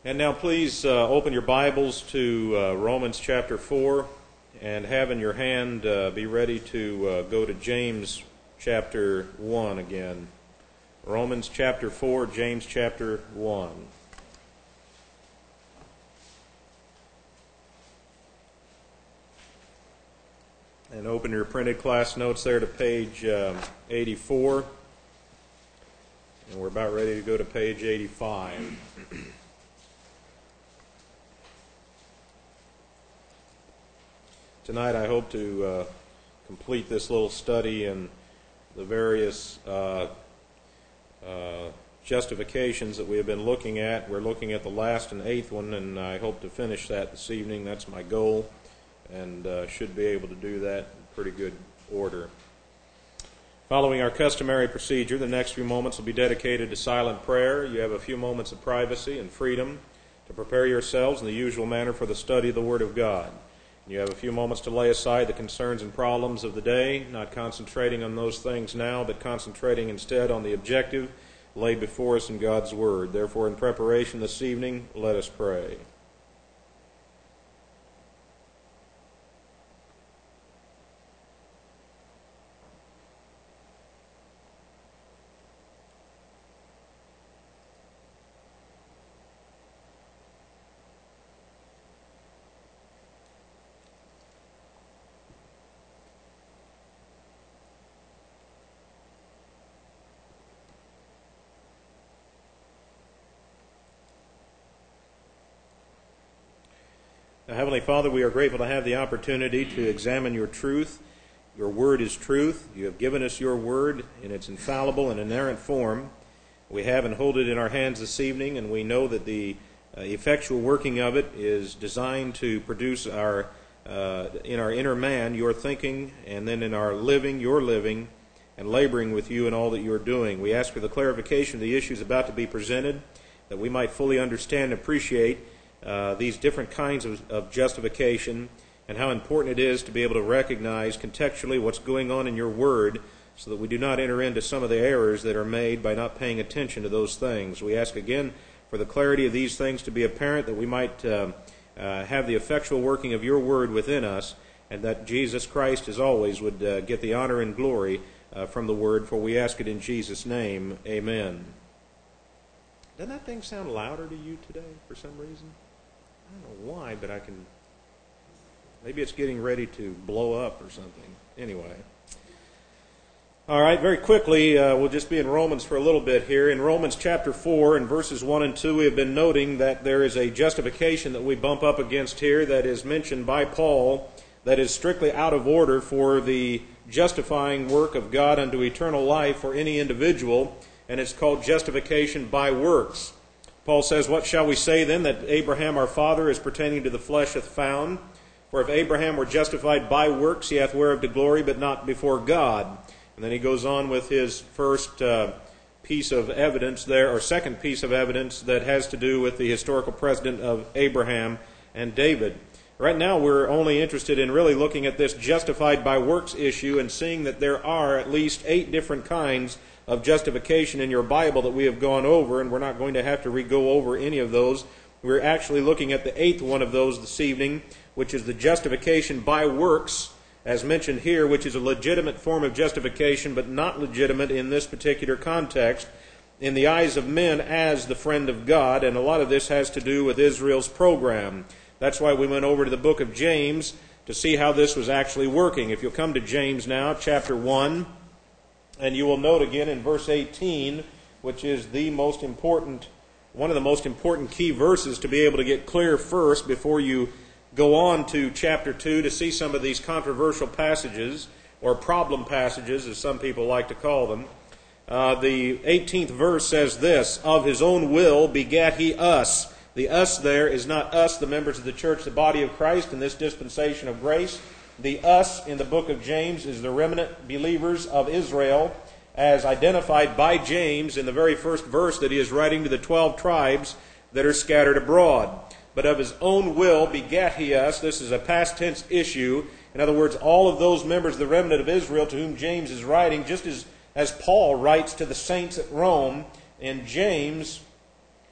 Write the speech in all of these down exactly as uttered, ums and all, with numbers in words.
And now please uh, open your Bibles to uh, Romans chapter four, and have in your hand, uh, be ready to uh, go to James chapter one again. Romans chapter four, James chapter one. And open your printed class notes there to page uh, eighty-four. And we're about ready to go to page eighty-five. Tonight I hope to uh, complete this little study in the various uh, uh, justifications that we have been looking at. We're looking at the last and eighth one, and I hope to finish that this evening. That's my goal, and uh, should be able to do that in pretty good order. Following our customary procedure, the next few moments will be dedicated to silent prayer. You have a few moments of privacy and freedom to prepare yourselves in the usual manner for the study of the Word of God. You have a few moments to lay aside the concerns and problems of the day, not concentrating on those things now, but concentrating instead on the objective laid before us in God's Word. Therefore, in preparation this evening, let us pray. Heavenly Father, we are grateful to have the opportunity to examine your truth. Your word is truth. You have given us your word in its infallible and inerrant form. We have and hold it in our hands this evening, and we know that the uh, effectual working of it is designed to produce our uh, in our inner man your thinking, and then in our living your living, and laboring with you in all that you are doing. We ask for the clarification of the issues about to be presented, that we might fully understand and appreciate Uh, these different kinds of, of justification, and how important it is to be able to recognize contextually what's going on in your word, so that we do not enter into some of the errors that are made by not paying attention to those things. We ask again for the clarity of these things to be apparent, that we might uh, uh, have the effectual working of your word within us, and that Jesus Christ, as always, would uh, get the honor and glory uh, from the word, for we ask it in Jesus' name. Amen. Doesn't that thing sound louder to you today for some reason? I don't know why, but I can... Maybe it's getting ready to blow up or something. Anyway. All right, very quickly, uh, we'll just be in Romans for a little bit here. In Romans chapter four, in verses one and two, we have been noting that there is a justification that we bump up against here that is mentioned by Paul that is strictly out of order for the justifying work of God unto eternal life for any individual, and it's called justification by works. Paul says, "What shall we say then, that Abraham our father is pertaining to the flesh hath found? For if Abraham were justified by works, he hath whereof to glory, but not before God." And then he goes on with his first uh, piece of evidence there, or second piece of evidence that has to do with the historical precedent of Abraham and David. Right now we're only interested in really looking at this justified by works issue and seeing that there are at least eight different kinds of justification in your Bible that we have gone over, and we're not going to have to re-go over any of those. We're actually looking at the eighth one of those this evening, which is the justification by works, as mentioned here, which is a legitimate form of justification, but not legitimate in this particular context, in the eyes of men as the friend of God, and a lot of this has to do with Israel's program. That's why we went over to the book of James to see how this was actually working. If you'll come to James now, chapter one, and you will note again in verse eighteen, which is the most important, one of the most important key verses to be able to get clear first before you go on to chapter two to see some of these controversial passages, or problem passages, as some people like to call them. Uh, the eighteenth verse says this, "Of his own will begat he us." The us there is not us, the members of the church, the body of Christ in this dispensation of grace. The us in the book of James is the remnant believers of Israel, as identified by James in the very first verse that he is writing to the twelve tribes that are scattered abroad. But of his own will begat he us. This is a past tense issue. In other words, all of those members of the remnant of Israel to whom James is writing, just as, as Paul writes to the saints at Rome, in James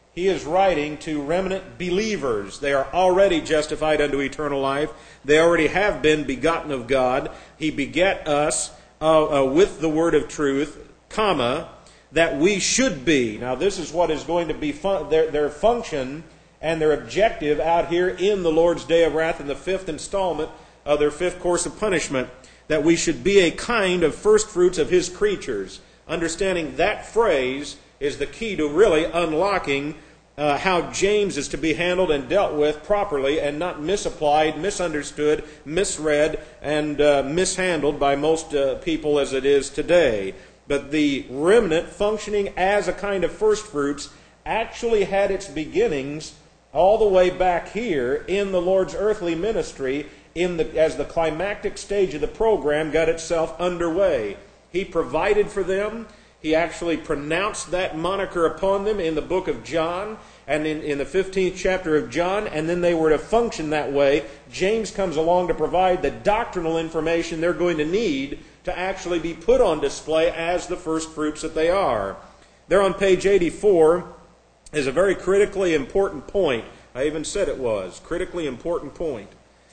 he is writing to remnant believers. They are already justified unto eternal life. They already have been begotten of God. He begat us uh, uh, with the word of truth, comma, that we should be. Now this is what is going to be fun- their, their function and their objective out here in the Lord's day of wrath in the fifth installment of their fifth course of punishment, that we should be a kind of first fruits of his creatures. Understanding that phrase is the key to really unlocking uh, how James is to be handled and dealt with properly and not misapplied, misunderstood, misread, and uh, mishandled by most uh, people as it is today. But the remnant functioning as a kind of first fruits actually had its beginnings all the way back here in the Lord's earthly ministry in the, as the climactic stage of the program got itself underway. He provided for them. He actually pronounced that moniker upon them in the book of John and in, in the fifteenth chapter of John, and then they were to function that way. James comes along to provide the doctrinal information they're going to need to actually be put on display as the first fruits that they are. There on page eighty-four is a very critically important point. I even said it was. Critically important point.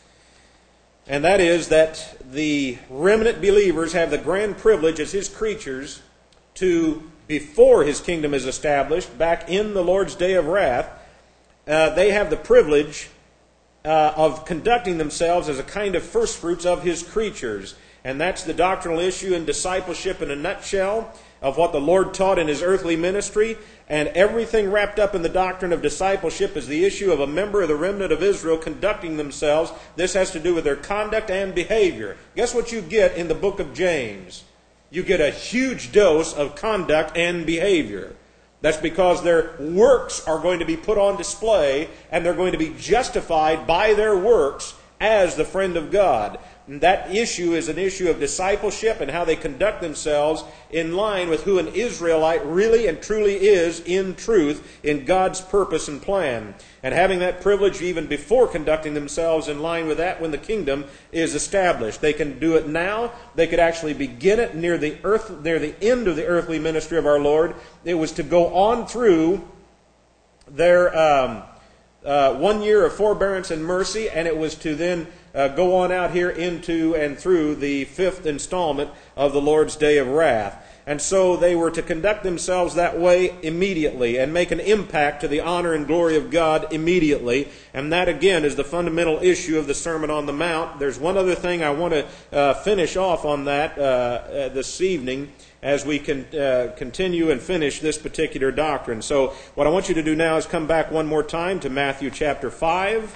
And that is that the remnant believers have the grand privilege as his creatures to, before his kingdom is established, back in the Lord's day of wrath, uh, they have the privilege uh, of conducting themselves as a kind of first fruits of his creatures. And that's the doctrinal issue and discipleship in a nutshell of what the Lord taught in his earthly ministry. And everything wrapped up in the doctrine of discipleship is the issue of a member of the remnant of Israel conducting themselves. This has to do with their conduct and behavior. Guess what you get in the book of James? You get a huge dose of conduct and behavior. That's because their works are going to be put on display and they're going to be justified by their works as the friend of God. And that issue is an issue of discipleship and how they conduct themselves in line with who an Israelite really and truly is in truth in God's purpose and plan. And having that privilege even before conducting themselves in line with that when the kingdom is established. They can do it now. They could actually begin it near the earth, near the end of the earthly ministry of our Lord. It was to go on through their um, uh, one year of forbearance and mercy, and it was to then Uh, go on out here into and through the fifth installment of the Lord's day of wrath. And so they were to conduct themselves that way immediately and make an impact to the honor and glory of God immediately. And that, again, is the fundamental issue of the Sermon on the Mount. There's one other thing I want to uh, finish off on that uh, uh, this evening as we can uh, continue and finish this particular doctrine. So what I want you to do now is come back one more time to Matthew chapter five.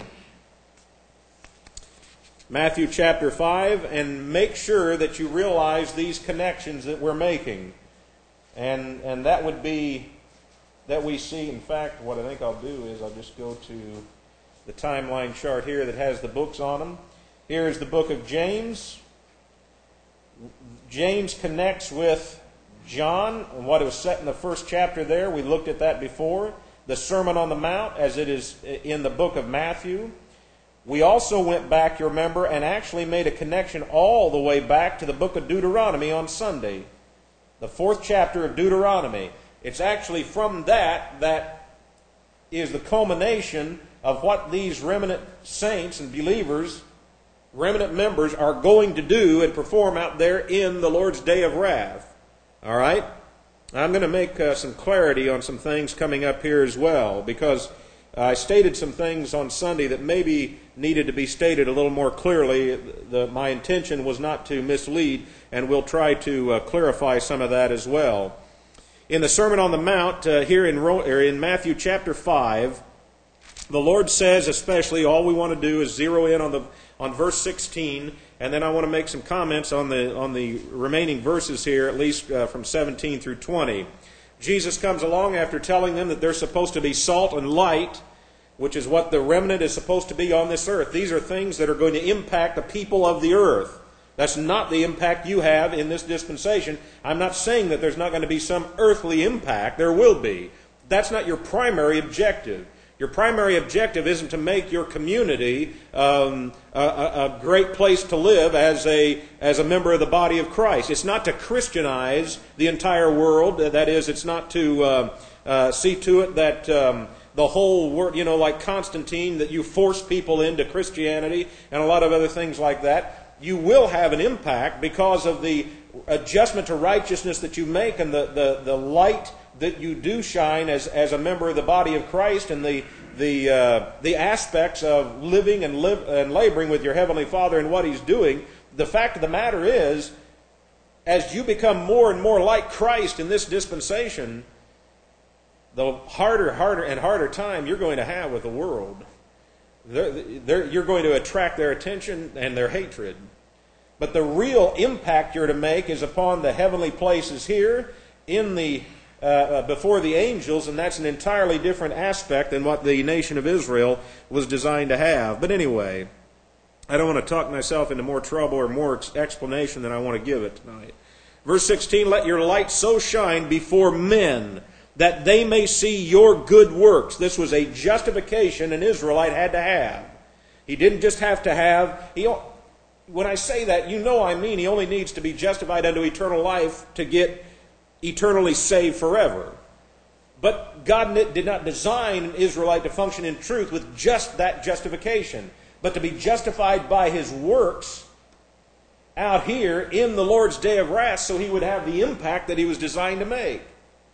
Matthew chapter five, and make sure that you realize these connections that we're making. And and that would be that we see, in fact, what I think I'll do is I'll just go to the timeline chart here that has the books on them. Here is the book of James. James connects with John and what was set in the first chapter there. We looked at that before. The Sermon on the Mount, as it is in the book of Matthew. We also went back, you remember, and actually made a connection all the way back to the book of Deuteronomy on Sunday. The fourth chapter of Deuteronomy. It's actually from that that is the culmination of what these remnant saints and believers, remnant members, are going to do and perform out there in the Lord's day of wrath. All right? I'm going to make uh, some clarity on some things coming up here as well, because I stated some things on Sunday that maybe needed to be stated a little more clearly. The, my intention was not to mislead, and we'll try to uh, clarify some of that as well. In the Sermon on the Mount, uh, here in, or in Matthew chapter five, the Lord says especially, all we want to do is zero in on the on verse sixteen, and then I want to make some comments on the on the remaining verses here, at least uh, from seventeen through twenty. Jesus comes along after telling them that they're supposed to be salt and light, which is what the remnant is supposed to be on this earth. These are things that are going to impact the people of the earth. That's not the impact you have in this dispensation. I'm not saying that there's not going to be some earthly impact. There will be. That's not your primary objective. Your primary objective isn't to make your community um, a, a great place to live as a as a member of the body of Christ. It's not to Christianize the entire world. That is, it's not to uh, uh, see to it that um, the whole world, you know, like Constantine, that you force people into Christianity and a lot of other things like that, you will have an impact because of the adjustment to righteousness that you make and the, the, the light that you do shine as, as a member of the body of Christ, and the the uh, the aspects of living and live and laboring with your Heavenly Father and what He's doing. The fact of the matter is, as you become more and more like Christ in this dispensation, the harder, harder, and harder time you're going to have with the world. They're, they're, you're going to attract their attention and their hatred. But the real impact you're to make is upon the heavenly places here, in the uh, uh, before the angels, and that's an entirely different aspect than what the nation of Israel was designed to have. But anyway, I don't want to talk myself into more trouble or more explanation than I want to give it tonight. Verse sixteen, let your light so shine before men that they may see your good works. This was a justification an Israelite had to have. He didn't just have to have... He, when I say that, you know I mean he only needs to be justified unto eternal life to get eternally saved forever. But God did not design an Israelite to function in truth with just that justification, but to be justified by his works out here in the Lord's day of wrath, so he would have the impact that he was designed to make.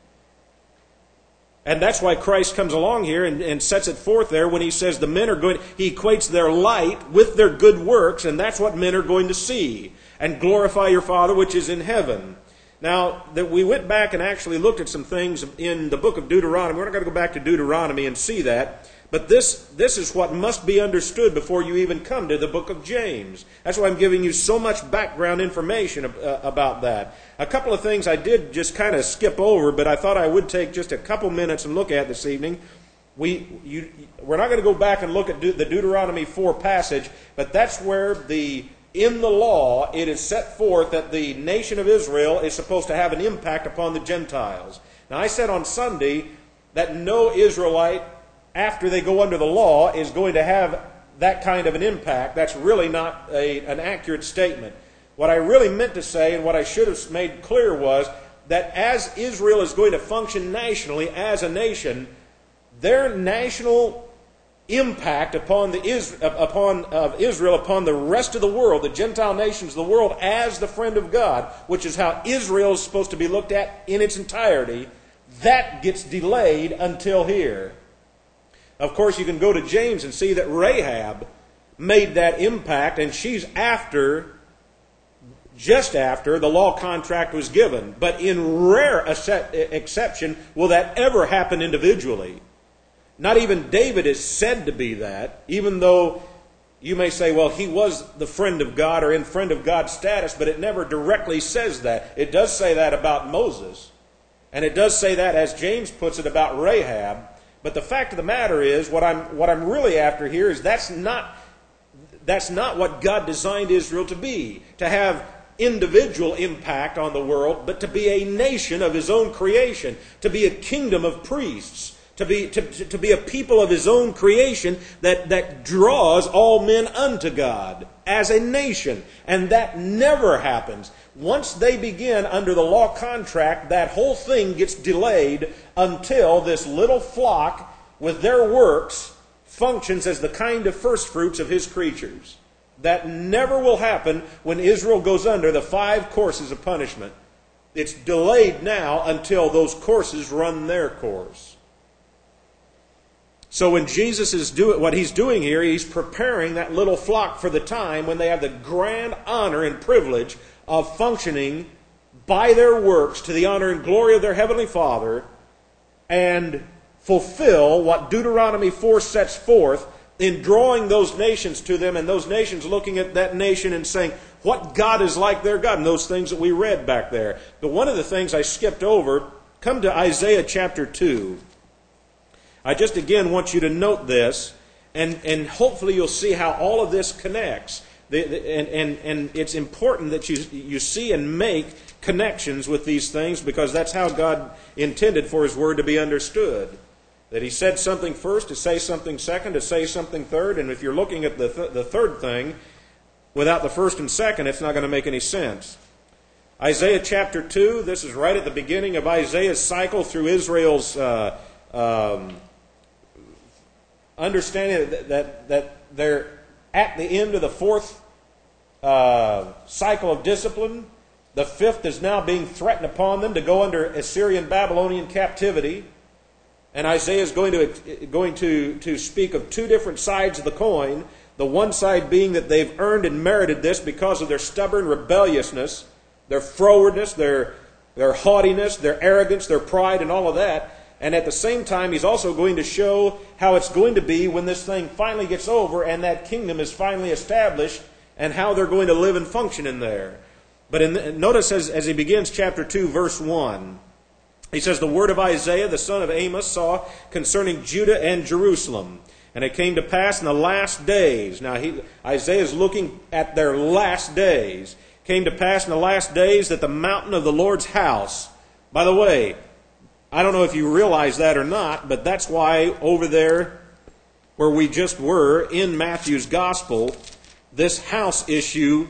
And that's why Christ comes along here and, and sets it forth there when he says the men are going, he equates their light with their good works, and that's what men are going to see. And glorify your Father which is in heaven. Now, that we went back and actually looked at some things in the book of Deuteronomy. We're not going to go back to Deuteronomy and see that. But this, this is what must be understood before you even come to the book of James. That's why I'm giving you so much background information uh, about that. A couple of things I did just kind of skip over, but I thought I would take just a couple minutes and look at this evening. We, you, we're not going to go back and look at De- the Deuteronomy four passage, but that's where the in the law it is set forth that the nation of Israel is supposed to have an impact upon the Gentiles. Now, I said on Sunday that no Israelite, after they go under the law, is going to have that kind of an impact. That's really not a, an accurate statement. What I really meant to say, and what I should have made clear, was that as Israel is going to function nationally as a nation, their national impact upon the upon of Israel upon the rest of the world, the Gentile nations of the world, as the friend of God, which is how Israel is supposed to be looked at in its entirety, that gets delayed until here. Of course, you can go to James and see that Rahab made that impact, and she's after, just after the law contract was given. But in rare exception will that ever happen individually. Not even David is said to be that, even though you may say, well, he was the friend of God or in friend of God status, but it never directly says that. It does say that about Moses, and it does say that, as James puts it, about Rahab. But the fact of the matter is, what I'm what I'm really after here is that's not that's not what God designed Israel to be, to have individual impact on the world, but to be a nation of his own creation, to be a kingdom of priests, to be to, to be a people of his own creation that, that draws all men unto God as a nation. And that never happens. Once they begin under the law contract, that whole thing gets delayed until this little flock with their works functions as the kind of first fruits of his creatures. That never will happen when Israel goes under the five courses of punishment. It's delayed now until those courses run their course. So when Jesus is doing what he's doing here, he's preparing that little flock for the time when they have the grand honor and privilege of functioning by their works to the honor and glory of their Heavenly Father, and fulfill what Deuteronomy four sets forth in drawing those nations to them, and those nations looking at that nation and saying, what God is like their God, and those things that we read back there. But one of the things I skipped over, come to Isaiah chapter two. I just again want you to note this, and, and hopefully you'll see how all of this connects. The, the, and, and, and it's important that you, you see and make connections with these things, because that's how God intended for his word to be understood. That he said something first, to say something second, to say something third, and if you're looking at the, th- the third thing without the first and second, it's not going to make any sense. Isaiah chapter two, this is right at the beginning of Isaiah's cycle through Israel's uh, um, understanding that, that, that they're at the end of the fourth uh, cycle of discipline. The fifth is now being threatened upon them to go under Assyrian Babylonian captivity. And Isaiah is going to, going to, to speak of two different sides of the coin. The one side being that they've earned and merited this because of their stubborn rebelliousness, their frowardness, their, their haughtiness, their arrogance, their pride, and all of that. And at the same time, he's also going to show how it's going to be when this thing finally gets over and that kingdom is finally established and how they're going to live and function in there. But in the, notice as, as he begins chapter two, verse one, he says, "The word of Isaiah, the son of Amos, saw concerning Judah and Jerusalem. And it came to pass in the last days." Now, he, Isaiah is looking at their last days. "Came to pass in the last days that the mountain of the Lord's house." By the way, I don't know if you realize that or not, but that's why over there where we just were in Matthew's Gospel, this house issue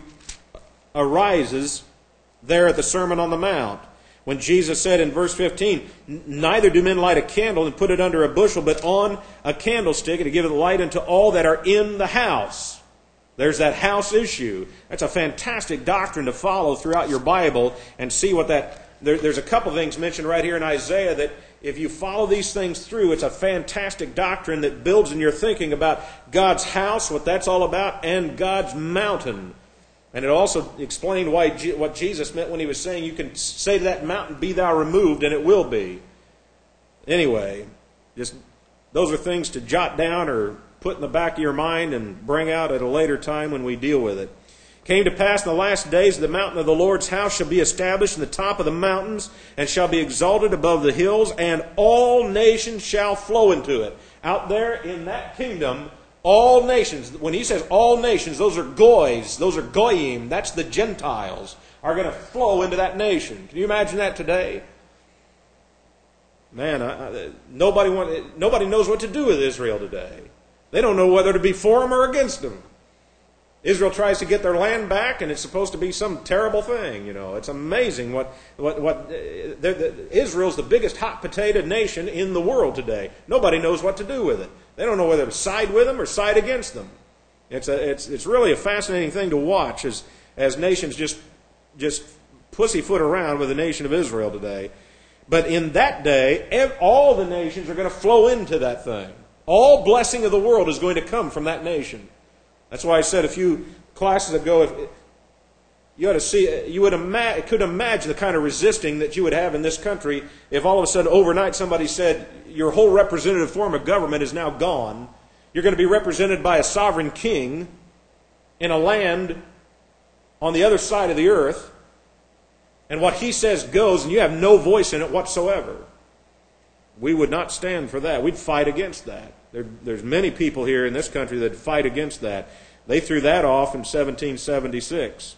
arises there at the Sermon on the Mount. When Jesus said in verse fifteen, "Neither do men light a candle and put it under a bushel, but on a candlestick, and to give it light unto all that are in the house." There's that house issue. That's a fantastic doctrine to follow throughout your Bible and see what that... There, there's a couple things mentioned right here in Isaiah that if you follow these things through, it's a fantastic doctrine that builds in your thinking about God's house, what that's all about, and God's mountain. And it also explained why what Jesus meant when he was saying you can say to that mountain, "Be thou removed," and it will be. Anyway, just those are things to jot down or put in the back of your mind and bring out at a later time when we deal with it. "Came to pass in the last days, the mountain of the Lord's house shall be established in the top of the mountains, and shall be exalted above the hills, and all nations shall flow into it." Out there in that kingdom, all nations, when he says all nations, those are goys, those are goyim, that's the Gentiles, are going to flow into that nation. Can you imagine that today? Man, I, I, nobody want, nobody knows what to do with Israel today. They don't know whether to be for them or against them. Israel tries to get their land back, and it's supposed to be some terrible thing. You know, it's amazing what what what uh, the, the, Israel's the biggest hot potato nation in the world today. Nobody knows what to do with it. They don't know whether to side with them or side against them. It's a it's it's really a fascinating thing to watch as as nations just just pussyfoot around with the nation of Israel today. But in that day, all the nations are going to flow into that thing. All blessing of the world is going to come from that nation. That's why I said a few classes ago, if you ought to see, you would ima- could imagine the kind of resisting that you would have in this country if all of a sudden overnight somebody said, "Your whole representative form of government is now gone. You're going to be represented by a sovereign king in a land on the other side of the earth, and what he says goes, and you have no voice in it whatsoever." We would not stand for that. We'd fight against that. There, there's many people here in this country that fight against that. They threw that off in seventeen seventy-six.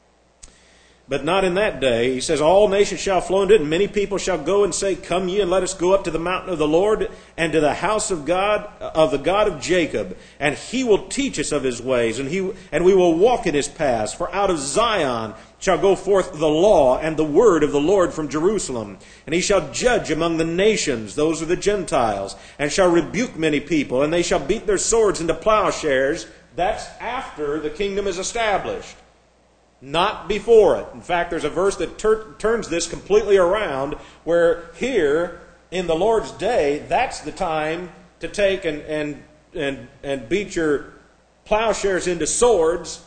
But not in that day. He says, "All nations shall flow into it, and many people shall go and say, Come ye, and let us go up to the mountain of the Lord, and to the house of God, of the God of Jacob. And he will teach us of his ways, and he and we will walk in his paths. For out of Zion shall go forth the law and the word of the Lord from Jerusalem. And he shall judge among the nations," those are the Gentiles, "and shall rebuke many people, and they shall beat their swords into plowshares." That's after the kingdom is established, not before it. In fact, there's a verse that tur- turns this completely around, where here in the Lord's day, that's the time to take and and and, and beat your plowshares into swords.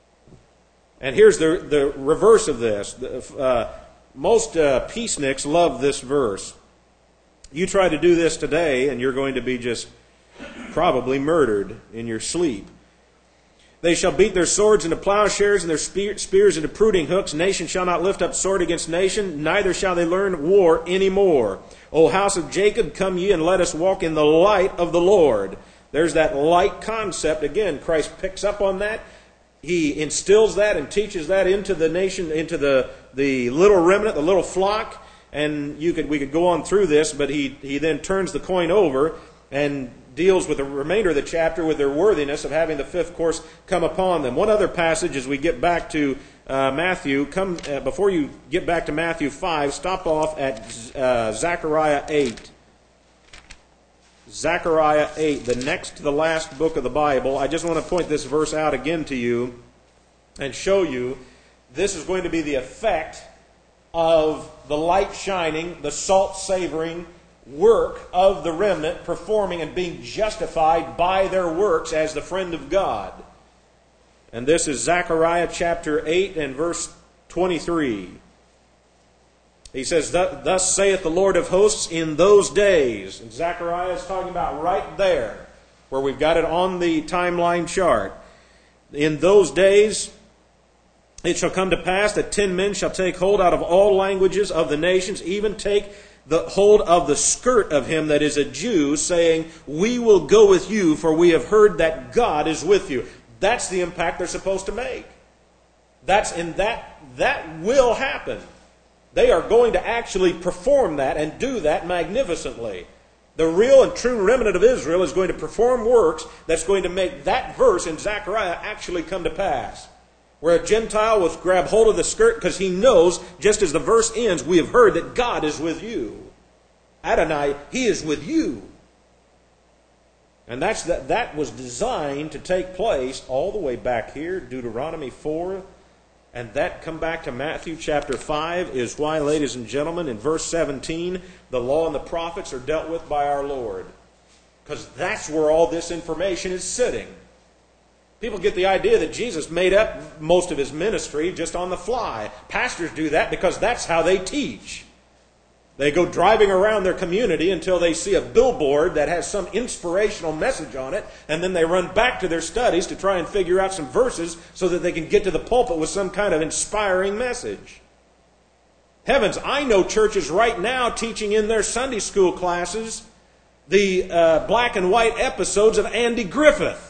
And here's the, the reverse of this. Uh, most uh, peaceniks love this verse. You try to do this today, and you're going to be just probably murdered in your sleep. "They shall beat their swords into plowshares, and their spears into pruning hooks. Nation shall not lift up sword against nation, neither shall they learn war any more. O house of Jacob, come ye, and let us walk in the light of the Lord." There's that light concept. Again, Christ picks up on that. He instills that and teaches that into the nation, into the, the little remnant, the little flock. And you could we could go on through this, but he, he then turns the coin over and deals with the remainder of the chapter with their worthiness of having the fifth course come upon them. One other passage as we get back to uh, Matthew, come uh, before you get back to Matthew five, stop off at uh, Zechariah eight. Zechariah eight, the next to the last book of the Bible. I just want to point this verse out again to you and show you this is going to be the effect of the light shining, the salt savoring work of the remnant performing and being justified by their works as the friend of God. And this is Zechariah chapter eight and verse twenty-three. He says, "Thus saith the Lord of hosts, in those days." And Zechariah is talking about right there, where we've got it on the timeline chart. "In those days it shall come to pass that ten men shall take hold out of all languages of the nations, even take the hold of the skirt of him that is a Jew, saying, We will go with you, for we have heard that God is with you." That's the impact they're supposed to make. That's in that that will happen. They are going to actually perform that and do that magnificently. The real and true remnant of Israel is going to perform works that's going to make that verse in Zechariah actually come to pass. Where a Gentile will grab hold of the skirt because he knows, just as the verse ends, we have heard that God is with you. Adonai, He is with you. And that's that, that was designed to take place all the way back here, Deuteronomy four. And that come back to Matthew chapter five is why, ladies and gentlemen, in verse seventeen, the law and the prophets are dealt with by our Lord. Because that's where all this information is sitting. People get the idea that Jesus made up most of His ministry just on the fly. Pastors do that because that's how they teach. They go driving around their community until they see a billboard that has some inspirational message on it, and then they run back to their studies to try and figure out some verses so that they can get to the pulpit with some kind of inspiring message. Heavens, I know churches right now teaching in their Sunday school classes the uh, black and white episodes of Andy Griffith.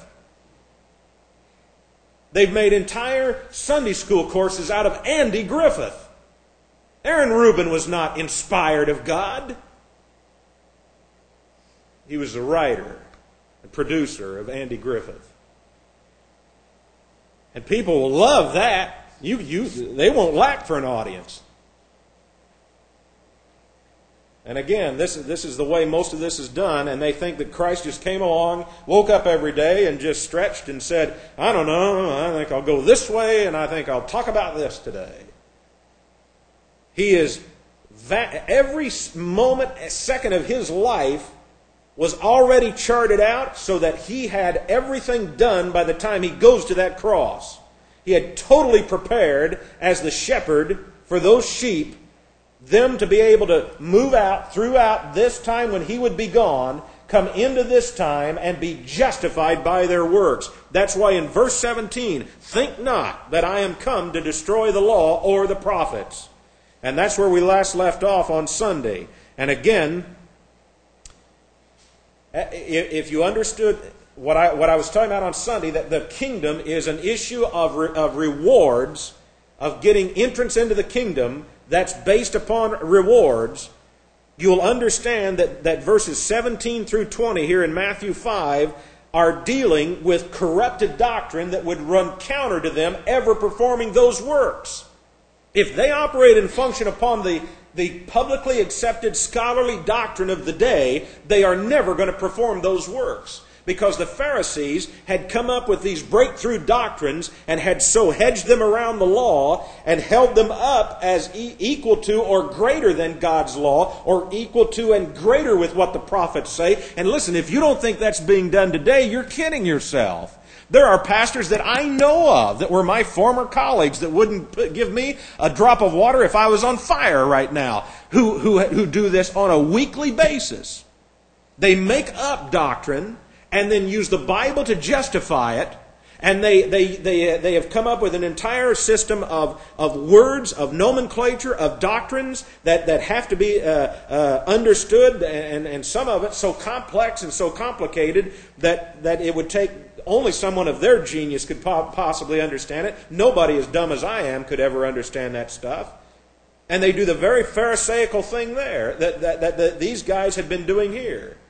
They've made entire Sunday school courses out of Andy Griffith. Aaron Rubin was not inspired of God. He was the writer and producer of Andy Griffith. And people will love that. You, you, they won't lack for an audience. And again, this, this is the way most of this is done, and they think that Christ just came along, woke up every day, and just stretched and said, I don't know, I think I'll go this way, and I think I'll talk about this today. He is, every moment, second of His life was already charted out so that He had everything done by the time He goes to that cross. He had totally prepared as the shepherd for those sheep, them to be able to move out throughout this time when He would be gone, come into this time and be justified by their works. That's why in verse seventeen, think not that I am come to destroy the law or the prophets. And that's where we last left off on Sunday. And again, if you understood what I, what I was talking about on Sunday, that the kingdom is an issue of, re, of rewards, of getting entrance into the kingdom that's based upon rewards, you'll understand that, that verses seventeen through twenty here in Matthew five are dealing with corrupted doctrine that would run counter to them ever performing those works. If they operate and function upon the, the publicly accepted scholarly doctrine of the day, they are never going to perform those works. Because the Pharisees had come up with these breakthrough doctrines and had so hedged them around the law and held them up as e- equal to or greater than God's law, or equal to and greater with what the prophets say. And listen, if you don't think that's being done today, you're kidding yourself. There are pastors that I know of that were my former colleagues that wouldn't put, give me a drop of water if I was on fire right now, who, who, who do this on a weekly basis. They make up doctrine and then use the Bible to justify it. And they they they they have come up with an entire system of, of words, of nomenclature, of doctrines that, that have to be uh, uh, understood, and, and some of it so complex and so complicated that, that it would take only someone of their genius could po- possibly understand it. Nobody as dumb as I am could ever understand that stuff. And they do the very Pharisaical thing there that, that, that, that these guys had been doing here.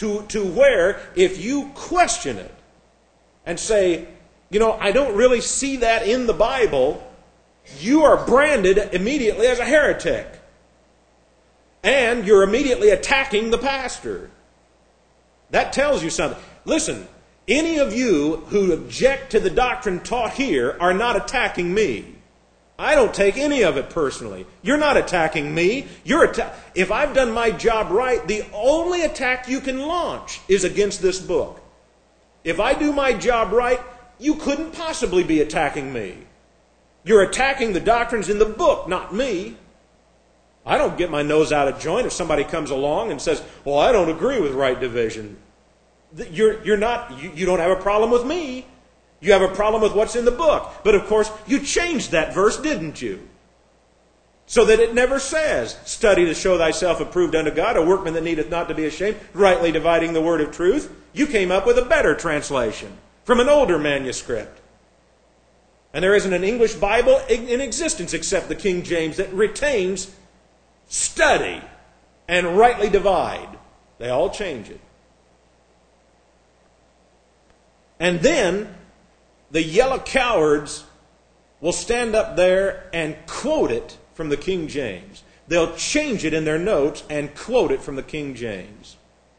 to, to where if you question it and say, you know, I don't really see that in the Bible, you are branded immediately as a heretic. And you're immediately attacking the pastor. That tells you something. Listen, any of you who object to the doctrine taught here are not attacking me. I don't take any of it personally. You're not attacking me. You're atta- if I've done my job right, the only attack you can launch is against this book. If I do my job right, you couldn't possibly be attacking me. You're attacking the doctrines in the book, not me. I don't get my nose out of joint if somebody comes along and says, well, I don't agree with right division. You're, you're not, you, you don't have a problem with me. You have a problem with what's in the book. But of course, you changed that verse, didn't you? So that it never says, study to show thyself approved unto God, a workman that needeth not to be ashamed, rightly dividing the word of truth. You came up with a better translation from an older manuscript. And there isn't an English Bible in existence except the King James that retains study and rightly divide. They all change it. And then the yellow cowards will stand up there and quote it from the King James. They'll change it in their notes and quote it from the King James.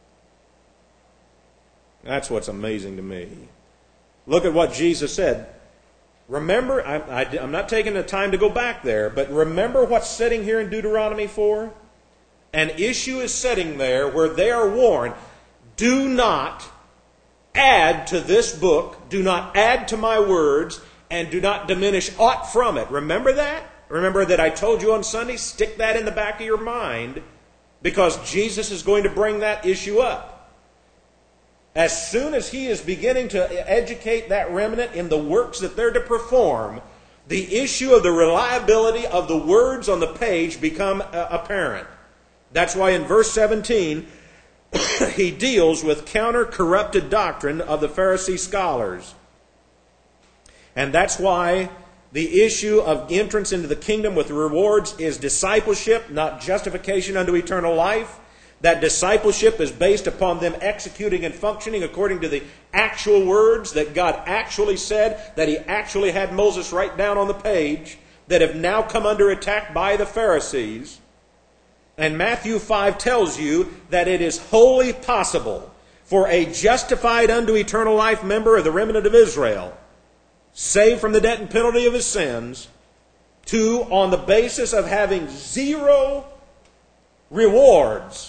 That's what's amazing to me. Look at what Jesus said. Remember, I, I, I'm not taking the time to go back there, but remember what's sitting here in Deuteronomy four? An issue is sitting there where they are warned, do not add to this book, do not add to my words, and do not diminish aught from it. Remember that? Remember that I told you on Sunday? Stick that in the back of your mind, because Jesus is going to bring that issue up. As soon as he is beginning to educate that remnant in the works that they're to perform, the issue of the reliability of the words on the page become uh, apparent. That's why in verse seventeen, he deals with counter-corrupted doctrine of the Pharisee scholars. And that's why the issue of entrance into the kingdom with rewards is discipleship, not justification unto eternal life. That discipleship is based upon them executing and functioning according to the actual words that God actually said, that he actually had Moses write down on the page, that have now come under attack by the Pharisees. And Matthew five tells you that it is wholly possible for a justified unto eternal life member of the remnant of Israel, saved from the debt and penalty of his sins, to, on the basis of having zero rewards,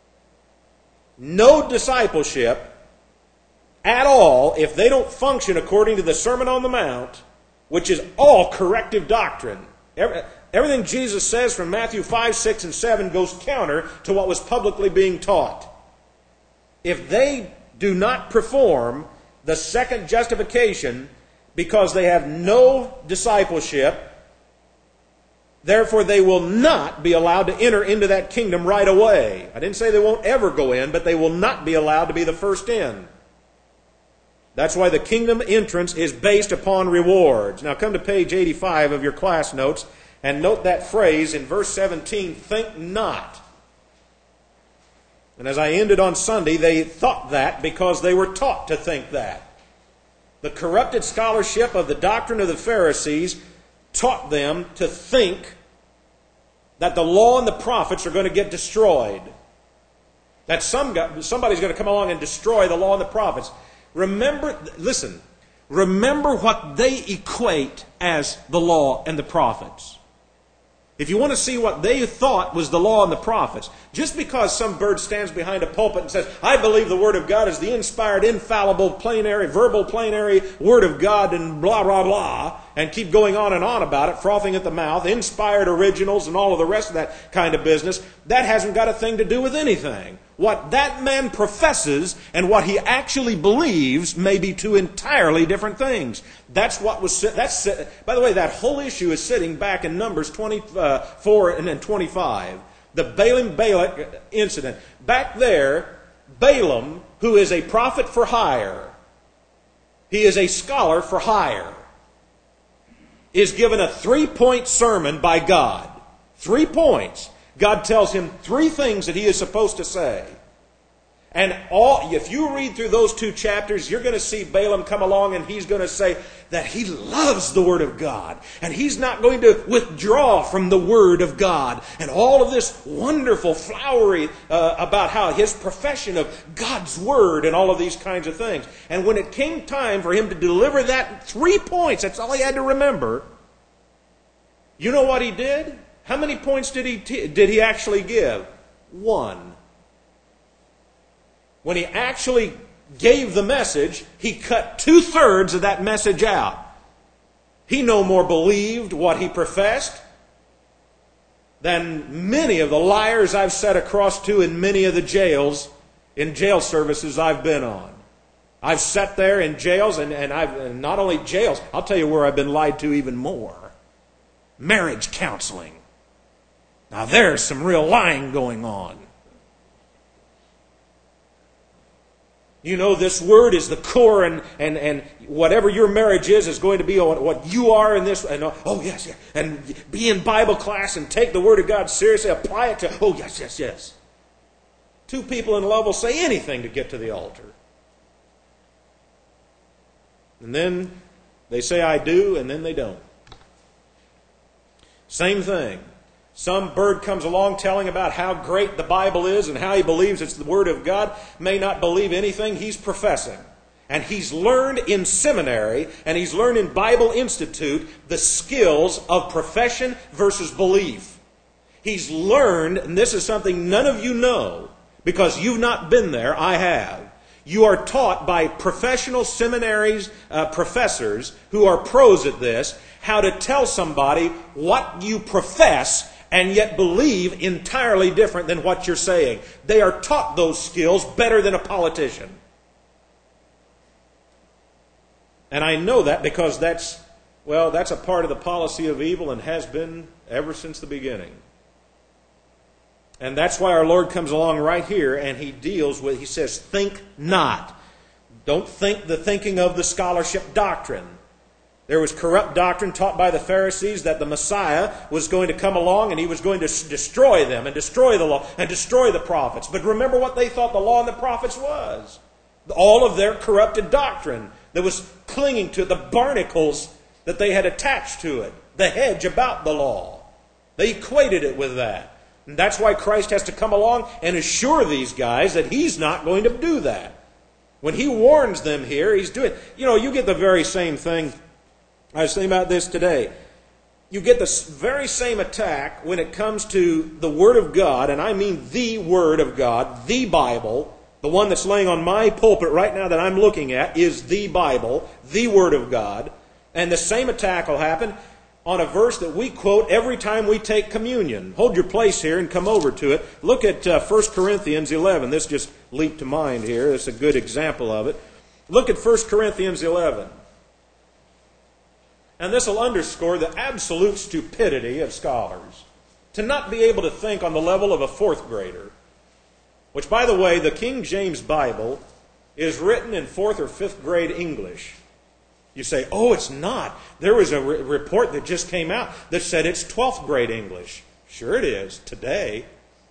no discipleship at all, if they don't function according to the Sermon on the Mount, which is all corrective doctrine. Everything Jesus says from Matthew five, six, and seven goes counter to what was publicly being taught. If they do not perform the second justification because they have no discipleship, therefore they will not be allowed to enter into that kingdom right away. I didn't say they won't ever go in, but they will not be allowed to be the first in. That's why the kingdom entrance is based upon rewards. Now come to page eighty-five of your class notes and note that phrase in verse seventeen, think not. And as I ended on Sunday, they thought that because they were taught to think that. The corrupted scholarship of the doctrine of the Pharisees taught them to think that the law and the prophets are going to get destroyed. That some somebody's going to come along and destroy the law and the prophets. Remember, listen, remember what they equate as the law and the prophets. If you want to see what they thought was the law and the prophets, just because some bird stands behind a pulpit and says, I believe the Word of God is the inspired, infallible, plenary, verbal, plenary Word of God and blah, blah, blah, and keep going on and on about it, frothing at the mouth, inspired originals and all of the rest of that kind of business, that hasn't got a thing to do with anything. What that man professes and what he actually believes may be two entirely different things. That's what was. That's. By the way, that whole issue is sitting back in Numbers twenty-four and then twenty-five. The Balaam-Balak incident. Back there, Balaam, who is a prophet for hire, he is a scholar for hire, is given a three-point sermon by God. Three points. God tells him three things that he is supposed to say. And all, if you read through those two chapters, you're going to see Balaam come along and he's going to say that he loves the Word of God. And he's not going to withdraw from the Word of God. And all of this wonderful flowery uh, about how his profession of God's Word and all of these kinds of things. And when it came time for him to deliver that three points, that's all he had to remember. You know what he did? How many points did he t- did he actually give? One. When he actually gave the message, he cut two-thirds of that message out. He no more believed what he professed than many of the liars I've sat across to in many of the jails, in jail services I've been on. I've sat there in jails, and, and I've and not only jails, I'll tell you where I've been lied to even more. Marriage counseling. Now there's some real lying going on. You know, this Word is the core, and, and, and whatever your marriage is, is going to be what you are in this. And oh, yes, yes. And be in Bible class and take the Word of God seriously. Apply it to, oh, yes, yes, yes. Two people in love will say anything to get to the altar. And then they say, I do, and then they don't. Same thing. Some bird comes along telling about how great the Bible is and how he believes it's the Word of God, may not believe anything he's professing. And he's learned in seminary and he's learned in Bible Institute the skills of profession versus belief. He's learned, and this is something none of you know because you've not been there, I have. You are taught by professional seminaries, uh, professors who are pros at this, how to tell somebody what you profess and yet believe entirely different than what you're saying. They are taught those skills better than a politician. And I know that because that's, well, that's a part of the policy of evil and has been ever since the beginning. And that's why our Lord comes along right here and He deals with, He says, think not. Don't think the thinking of the scholarship doctrine. There was corrupt doctrine taught by the Pharisees that the Messiah was going to come along and He was going to destroy them and destroy the law and destroy the prophets. But remember what they thought the law and the prophets was. All of their corrupted doctrine that was clinging to the barnacles that they had attached to it, the hedge about the law. They equated it with that. And that's why Christ has to come along and assure these guys that He's not going to do that. When He warns them here, He's doing, you know, you get the very same thing. I was thinking about this today. You get the very same attack when it comes to the Word of God, and I mean the Word of God, the Bible. The one that's laying on my pulpit right now that I'm looking at is the Bible, the Word of God. And the same attack will happen on a verse that we quote every time we take communion. Hold your place here and come over to it. Look at uh, First Corinthians eleven. This just leaped to mind here. It's a good example of it. Look at First Corinthians eleven. And this will underscore the absolute stupidity of scholars. To not be able to think on the level of a fourth grader. Which, by the way, the King James Bible is written in fourth or fifth grade English. You say, oh, it's not. There was a re- report that just came out that said it's twelfth grade English. Sure it is, today.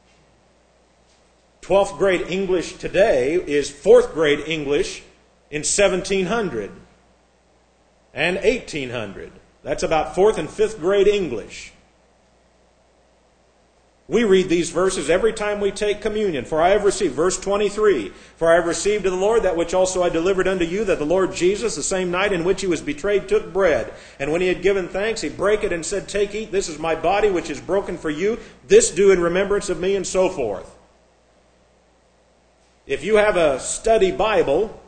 twelfth grade English today is fourth grade English in seventeen hundred. And eighteen hundred. That's about fourth and fifth grade English. We read these verses every time we take communion. For I have received, verse twenty-three, for I have received of the Lord that which also I delivered unto you, that the Lord Jesus, the same night in which He was betrayed, took bread. And when He had given thanks, He brake it and said, take, eat, this is my body which is broken for you. This do in remembrance of me, and so forth. If you have a study Bible,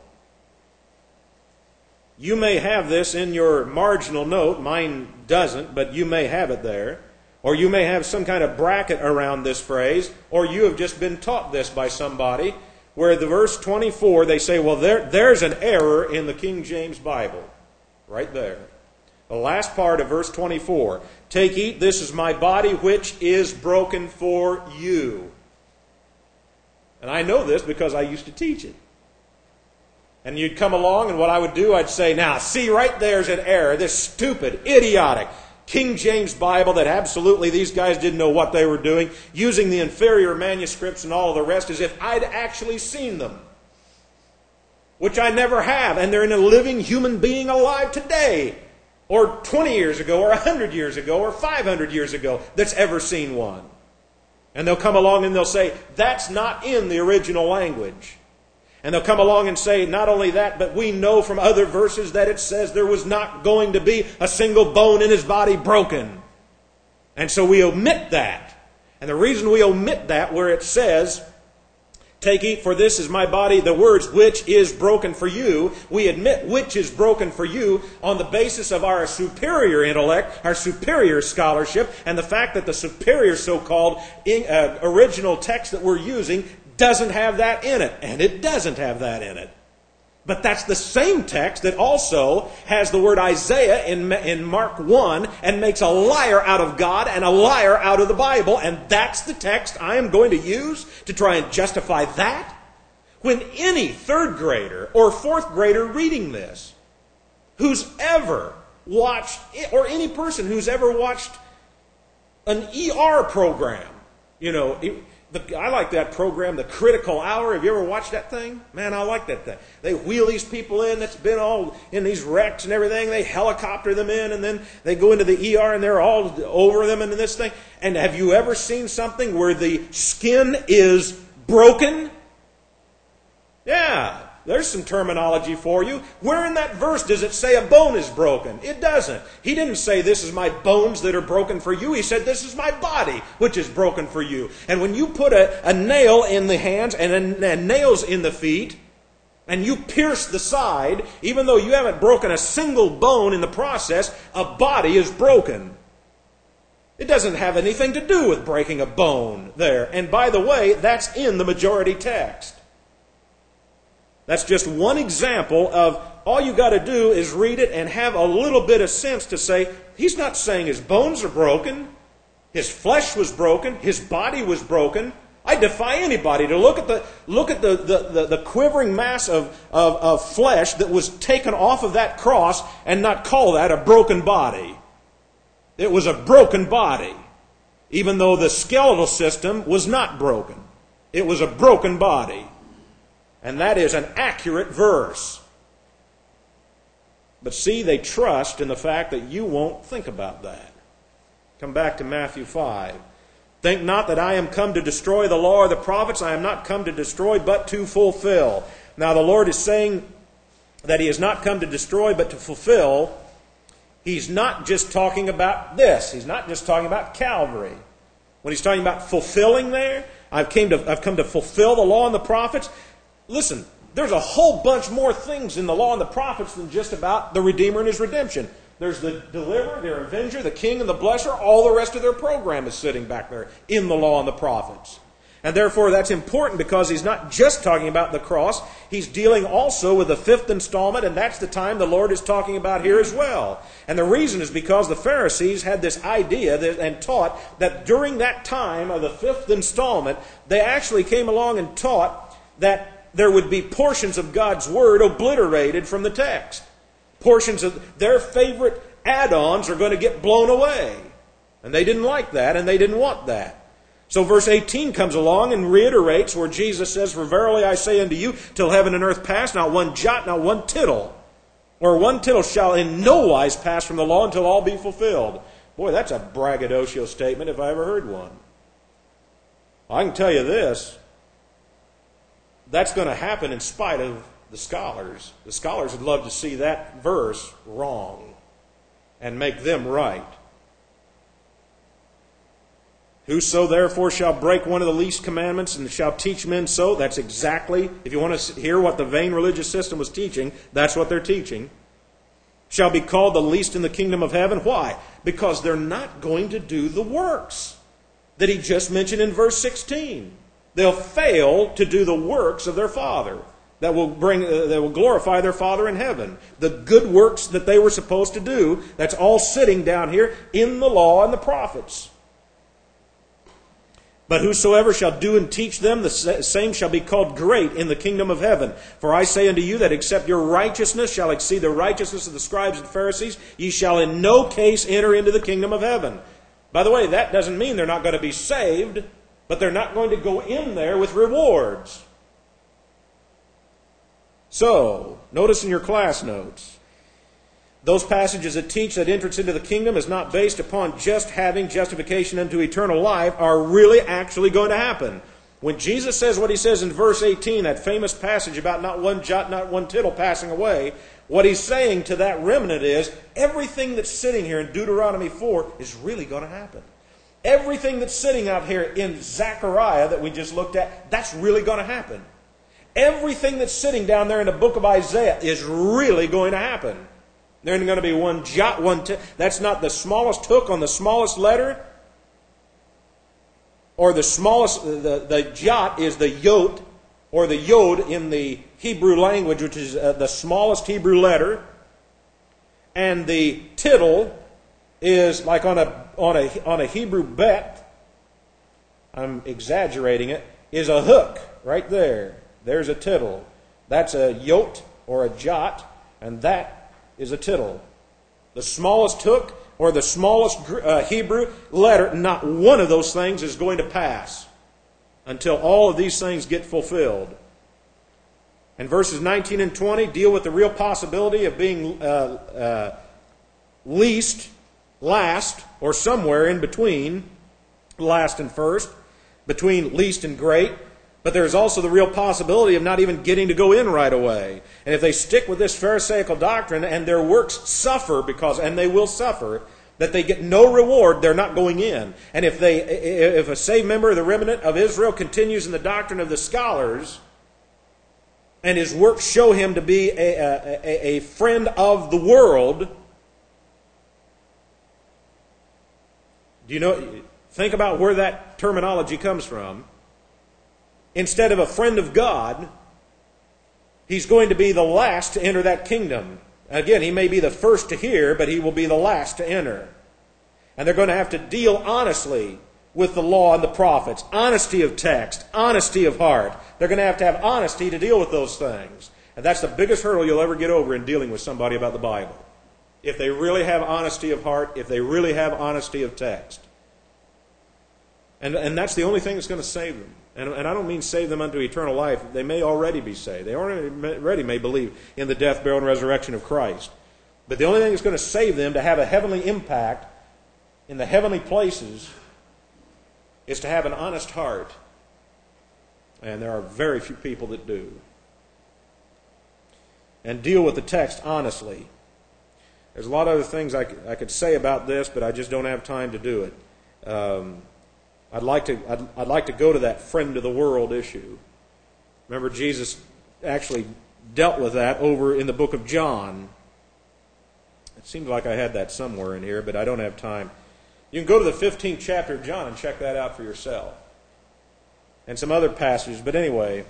you may have this in your marginal note. Mine doesn't, but you may have it there. Or you may have some kind of bracket around this phrase, or you have just been taught this by somebody, where the verse twenty-four, they say, well, there, there's an error in the King James Bible. Right there. The last part of verse twenty-four. Take, eat, this is my body which is broken for you. And I know this because I used to teach it. And you'd come along, and what I would do, I'd say, now, see, right there's an error. This stupid, idiotic, King James Bible that absolutely these guys didn't know what they were doing, using the inferior manuscripts and all of the rest as if I'd actually seen them, which I never have, and they're in a living human being alive today, or twenty years ago, or one hundred years ago, or five hundred years ago that's ever seen one. And they'll come along and they'll say, that's not in the original language. And they'll come along and say, not only that, but we know from other verses that it says there was not going to be a single bone in his body broken. And so we omit that. And the reason we omit that where it says, take, eat, for this is my body, the words, which is broken for you. We admit which is broken for you on the basis of our superior intellect, our superior scholarship, and the fact that the superior so-called uh, original text that we're using doesn't have that in it. And it doesn't have that in it. But that's the same text that also has the word Isaiah in, in Mark one and makes a liar out of God and a liar out of the Bible. And that's the text I am going to use to try and justify that. When any third grader or fourth grader reading this, who's ever watched, or any person who's ever watched an E R program, you know, The, I like that program, The Critical Hour. Have you ever watched that thing? Man, I like that thing. They wheel these people in that's been all in these wrecks and everything. They helicopter them in, and then they go into the E R and they're all over them and this thing. And have you ever seen something where the skin is broken? Yeah. There's some terminology for you. Where in that verse does it say a bone is broken? It doesn't. He didn't say this is my bones that are broken for you. He said this is my body which is broken for you. And when you put a, a nail in the hands and, a, and nails in the feet, and you pierce the side, even though you haven't broken a single bone in the process, a body is broken. It doesn't have anything to do with breaking a bone there. And by the way, that's in the majority text. That's just one example of all you got to do is read it and have a little bit of sense to say, he's not saying his bones are broken, his flesh was broken, his body was broken. I defy anybody to look at the look at the, the, the, the quivering mass of, of, of flesh that was taken off of that cross and not call that a broken body. It was a broken body, even though the skeletal system was not broken. It was a broken body. And that is an accurate verse. But see, they trust in the fact that you won't think about that. Come back to Matthew five. Think not that I am come to destroy the law or the prophets. I am not come to destroy, but to fulfill. Now the Lord is saying that He has not come to destroy, but to fulfill. He's not just talking about this. He's not just talking about Calvary. When He's talking about fulfilling there, I've, came to, I've come to fulfill the law and the prophets. Listen, there's a whole bunch more things in the law and the prophets than just about the Redeemer and His redemption. There's the deliverer, the avenger, the king, and the blesser. All the rest of their program is sitting back there in the law and the prophets. And therefore that's important because He's not just talking about the cross. He's dealing also with the fifth installment, and that's the time the Lord is talking about here as well. And the reason is because the Pharisees had this idea that, and taught that during that time of the fifth installment, they actually came along and taught that there would be portions of God's Word obliterated from the text. Portions of their favorite add-ons are going to get blown away. And they didn't like that, and they didn't want that. So verse eighteen comes along and reiterates where Jesus says, For verily I say unto you, till heaven and earth pass, not one jot, not one tittle, or one tittle shall in no wise pass from the law until all be fulfilled. Boy, that's a braggadocio statement if I ever heard one. I can tell you this. That's going to happen in spite of the scholars. The scholars would love to see that verse wrong and make them right. Whoso therefore shall break one of the least commandments and shall teach men so, that's exactly, if you want to hear what the vain religious system was teaching, that's what they're teaching, shall be called the least in the kingdom of heaven. Why? Because they're not going to do the works that he just mentioned in verse sixteen. They'll fail to do the works of their Father that will bring, uh, that will glorify their Father in heaven. The good works that they were supposed to do, that's all sitting down here in the law and the prophets. But whosoever shall do and teach them, the same shall be called great in the kingdom of heaven. For I say unto you that except your righteousness shall exceed the righteousness of the scribes and Pharisees, ye shall in no case enter into the kingdom of heaven. By the way, that doesn't mean they're not going to be saved, but they're not going to go in there with rewards. So, notice in your class notes, those passages that teach that entrance into the kingdom is not based upon just having justification unto eternal life are really actually going to happen. When Jesus says what he says in verse eighteen, that famous passage about not one jot, not one tittle passing away, what he's saying to that remnant is everything that's sitting here in Deuteronomy four is really going to happen. Everything that's sitting out here in Zechariah that we just looked at, that's really going to happen. Everything that's sitting down there in the book of Isaiah is really going to happen. There ain't going to be one jot, one t- that's not the smallest hook on the smallest letter, or the smallest, the, the jot is the yod, or the yod in the Hebrew language, which is uh, the smallest Hebrew letter, and the tittle is like on a on a on a Hebrew bet. I'm exaggerating it. Is a hook right there. There's a tittle. That's a yot or a jot, and that is a tittle. The smallest hook or the smallest uh, Hebrew letter, not one of those things is going to pass until all of these things get fulfilled. And verses nineteen and twenty deal with the real possibility of being uh, uh, least, last, or somewhere in between last and first, between least and great. But there's also the real possibility of not even getting to go in right away. And if they stick with this Pharisaical doctrine and their works suffer, because, and they will suffer, that they get no reward, they're not going in. And if they, if a saved member of the remnant of Israel continues in the doctrine of the scholars, and his works show him to be a, a, a friend of the world, do you know, think about where that terminology comes from. Instead of a friend of God, he's going to be the last to enter that kingdom. Again, he may be the first to hear, but he will be the last to enter. And they're going to have to deal honestly with the law and the prophets. Honesty of text, honesty of heart. They're going to have to have honesty to deal with those things. And that's the biggest hurdle you'll ever get over in dealing with somebody about the Bible. If they really have honesty of heart, if they really have honesty of text. And, and that's the only thing that's going to save them. And, and I don't mean save them unto eternal life. They may already be saved. They already, already may believe in the death, burial, and resurrection of Christ. But the only thing that's going to save them to have a heavenly impact in the heavenly places is to have an honest heart. And there are very few people that do. And deal with the text honestly. There's a lot of other things I could, I could say about this, but I just don't have time to do it. Um... I'd like to I'd, I'd like to go to that friend of the world issue. Remember, Jesus actually dealt with that over in the book of John. It seems like I had that somewhere in here, but I don't have time. You can go to the fifteenth chapter of John and check that out for yourself. And some other passages, but anyway.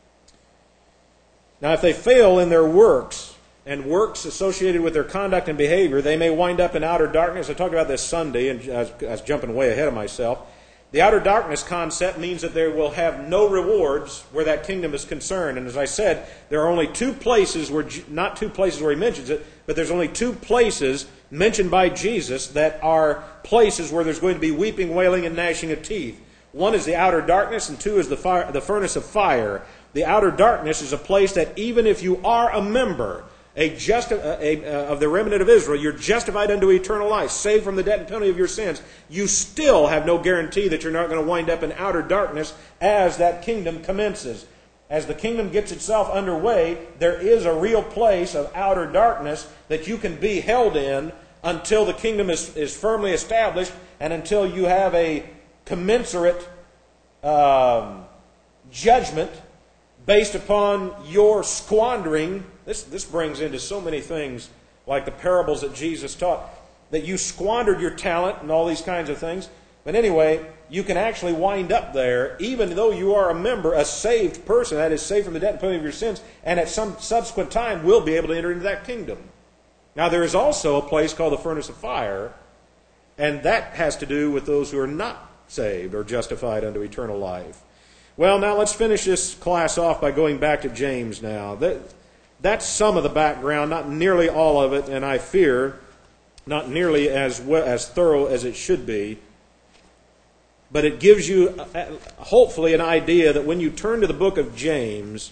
Now, if they fail in their works, and works associated with their conduct and behavior, they may wind up in outer darkness. I talked about this Sunday, and I was, I was jumping way ahead of myself. The outer darkness concept means that they will have no rewards where that kingdom is concerned. And as I said, there are only two places where, not two places where he mentions it, but there's only two places mentioned by Jesus that are places where there's going to be weeping, wailing, and gnashing of teeth. One is the outer darkness, and two is the fire, the furnace of fire. The outer darkness is a place that even if you are a member A just, a, a, of the remnant of Israel, you're justified unto eternal life, saved from the debt and penalty of your sins, you still have no guarantee that you're not going to wind up in outer darkness as that kingdom commences. As the kingdom gets itself underway, there is a real place of outer darkness that you can be held in until the kingdom is, is firmly established and until you have a commensurate um, judgment based upon your squandering. This, this brings into so many things, like the parables that Jesus taught, that you squandered your talent and all these kinds of things. But anyway, you can actually wind up there, even though you are a member, a saved person, that is, saved from the debt and penalty of your sins, and at some subsequent time will be able to enter into that kingdom. Now, there is also a place called the furnace of fire, and that has to do with those who are not saved or justified unto eternal life. Well, now let's finish this class off by going back to James now. That, that's some of the background, not nearly all of it, and I fear not nearly as well, as thorough as it should be. But it gives you, uh, hopefully, an idea that when you turn to the book of James,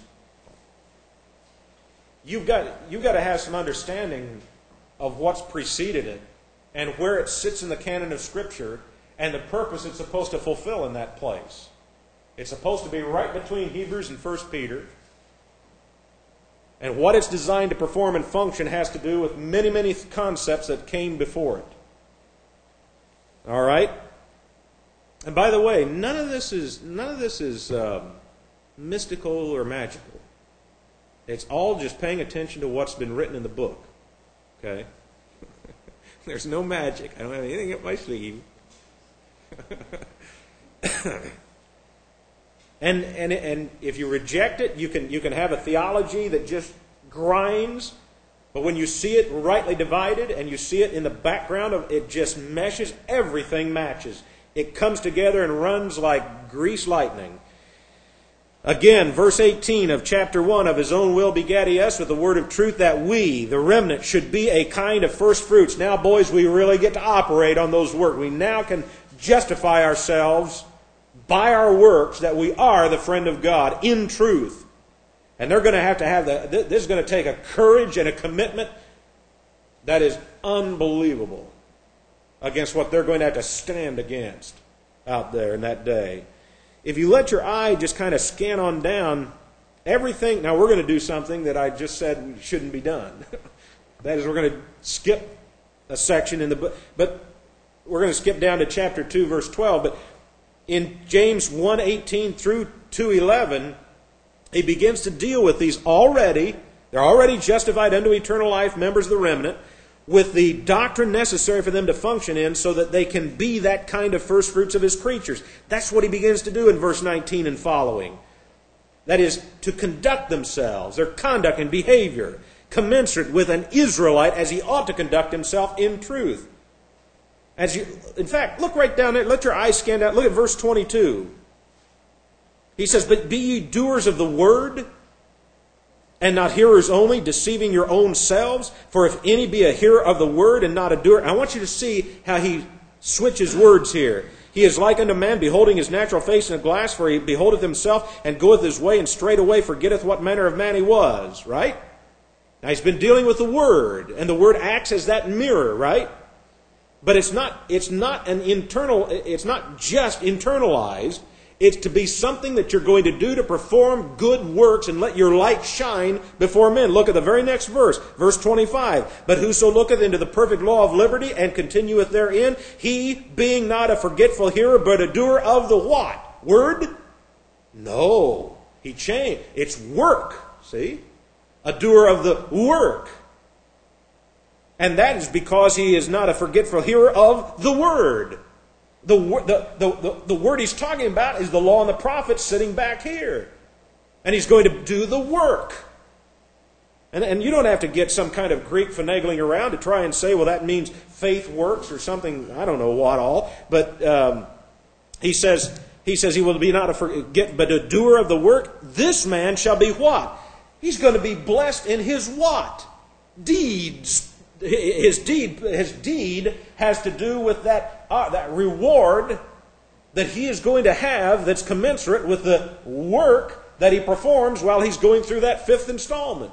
you've got, you've got to have some understanding of what's preceded it and where it sits in the canon of Scripture and the purpose it's supposed to fulfill in that place. It's supposed to be right between Hebrews and First Peter. And what it's designed to perform and function has to do with many, many concepts that came before it. All right? And by the way, none of this is none of this is um, mystical or magical. It's all just paying attention to what's been written in the book. Okay? There's no magic. I don't have anything up my sleeve. and and and if you reject it, you can you can have a theology that just grinds. But when you see it rightly divided and you see it in the background of it, just meshes. Everything matches. It comes together and runs like grease lightning. Again, verse eighteen of chapter one, of his own will begat he us with the word of truth, that we, the remnant, should be a kind of first fruits. Now, boys, we really get to operate on those works. We now can justify ourselves by our works that we are the friend of God in truth. And they're going to have to have the, this is going to take a courage and a commitment that is unbelievable against what they're going to have to stand against out there in that day. If you let your eye just kind of scan on down, everything... Now, we're going to do something that I just said shouldn't be done. That is, we're going to skip a section in the book. But we're going to skip down to chapter two, verse twelve. But in James one eighteen through two eleven, he begins to deal with these already. They're already justified unto eternal life, members of the remnant, with the doctrine necessary for them to function in so that they can be that kind of first fruits of his creatures. That's what he begins to do in verse nineteen and following. That is, to conduct themselves, their conduct and behavior, commensurate with an Israelite as he ought to conduct himself in truth. As you, in fact, look right down there, let your eyes scan down, look at verse twenty-two. He says, but be ye doers of the word, and not hearers only, deceiving your own selves. For if any be a hearer of the word and not a doer... I want you to see how he switches words here. He is like unto man, beholding his natural face in a glass, for he beholdeth himself, and goeth his way, and straightway forgetteth what manner of man he was. Right? Now he's been dealing with the word, and the word acts as that mirror, right? But it's not, it's not an internal, it's not just internalized. It's to be something that you're going to do to perform good works and let your light shine before men. Look at the very next verse, verse twenty-five. But whoso looketh into the perfect law of liberty and continueth therein, he being not a forgetful hearer, but a doer of the what? Word? No. He changed. It's work. See? A doer of the work. And that is because he is not a forgetful hearer of the word. The, the, the, the, the word he's talking about is the law and the prophets sitting back here. And he's going to do the work. And, and you don't have to get some kind of Greek finagling around to try and say, well, that means faith works or something, I don't know what all. But um, he says he says he will be not a forget, but a doer of the work. This man shall be what? He's going to be blessed in his what? Deeds. His deed, his deed has to do with that, uh, that reward that he is going to have that's commensurate with the work that he performs while he's going through that fifth installment.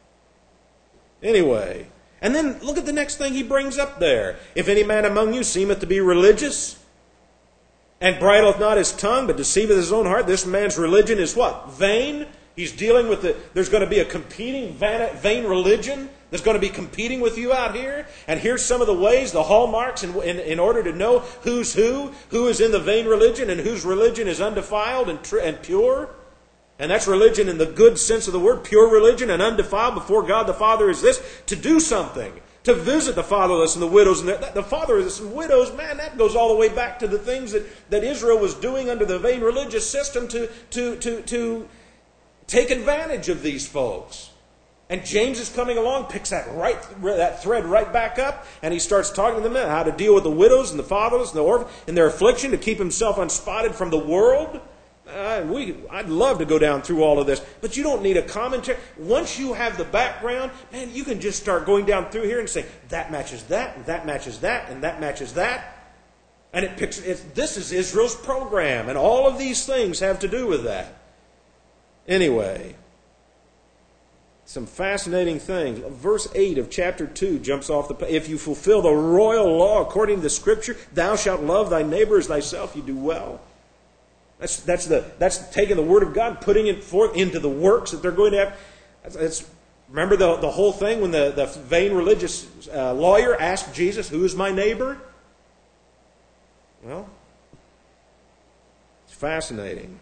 Anyway, and then look at the next thing he brings up there. If any man among you seemeth to be religious, and bridleth not his tongue, but deceiveth his own heart, this man's religion is what? Vain. He's dealing with the, there's going to be a competing vain religion that's going to be competing with you out here. And here's some of the ways, the hallmarks, in, in, in order to know who's who, who is in the vain religion and whose religion is undefiled and, tr- and pure. And that's religion in the good sense of the word. Pure religion and undefiled before God the Father is this: to do something, to visit the fatherless and the widows. And the, the fatherless and widows, man, that goes all the way back to the things that, that Israel was doing under the vain religious system to, to, to, to take advantage of these folks And James is coming along, picks that right that thread right back up, and he starts talking to them about how to deal with the widows and the fatherless and the orphans in their affliction, to keep himself unspotted from the world. Uh, we, I'd love to go down through all of this, but you don't need a commentary. Once you have the background, man, you can just start going down through here and say, that matches that, and that matches that, and that matches that. And it picks, it's, this is Israel's program, and all of these things have to do with that. Anyway, some fascinating things. Verse eight of chapter two jumps off the page. If you fulfill the royal law according to the Scripture, thou shalt love thy neighbor as thyself, you do well. That's, that's, the, that's taking the Word of God, putting it forth into the works that they're going to have. That's, that's, remember the, the whole thing when the, the vain religious uh, lawyer asked Jesus, who is my neighbor? Well, it's fascinating.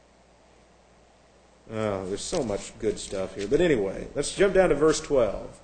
Oh, there's so much good stuff here. But anyway, let's jump down to verse twelve.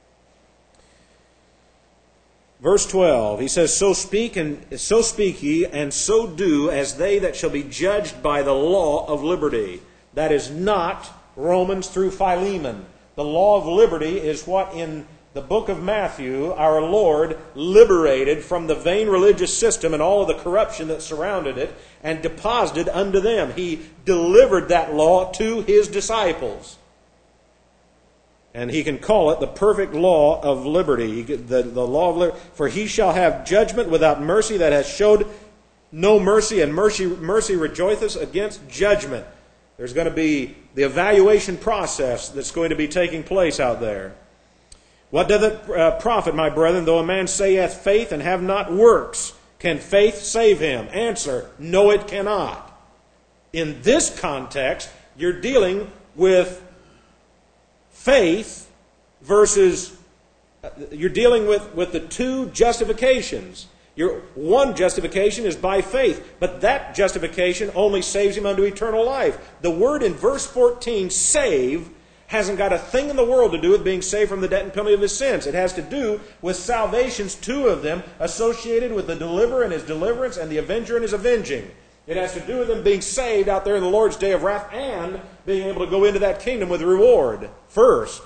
Verse twelve, he says, So speak and so speak ye, and so do, as they that shall be judged by the law of liberty. That is not Romans through Philemon. The law of liberty is what in the book of Matthew our Lord liberated from the vain religious system and all of the corruption that surrounded it and deposited unto them. He delivered that law to His disciples. And he can call it the perfect law of liberty. The, the law of liberty. For he shall have judgment without mercy that has showed no mercy, and mercy, mercy rejoiceth against judgment. There's going to be the evaluation process that's going to be taking place out there. What doth it uh, profit, my brethren, though a man say he hath faith and have not works? Can faith save him? Answer, no, it cannot. In this context, you're dealing with faith versus, you're dealing with, with the two justifications. Your one justification is by faith, but that justification only saves him unto eternal life. The word in verse fourteen, save, hasn't got a thing in the world to do with being saved from the debt and penalty of his sins. It has to do with salvations, two of them, associated with the deliverer and his deliverance and the avenger and his avenging. It has to do with them being saved out there in the Lord's day of wrath and being able to go into that kingdom with reward first.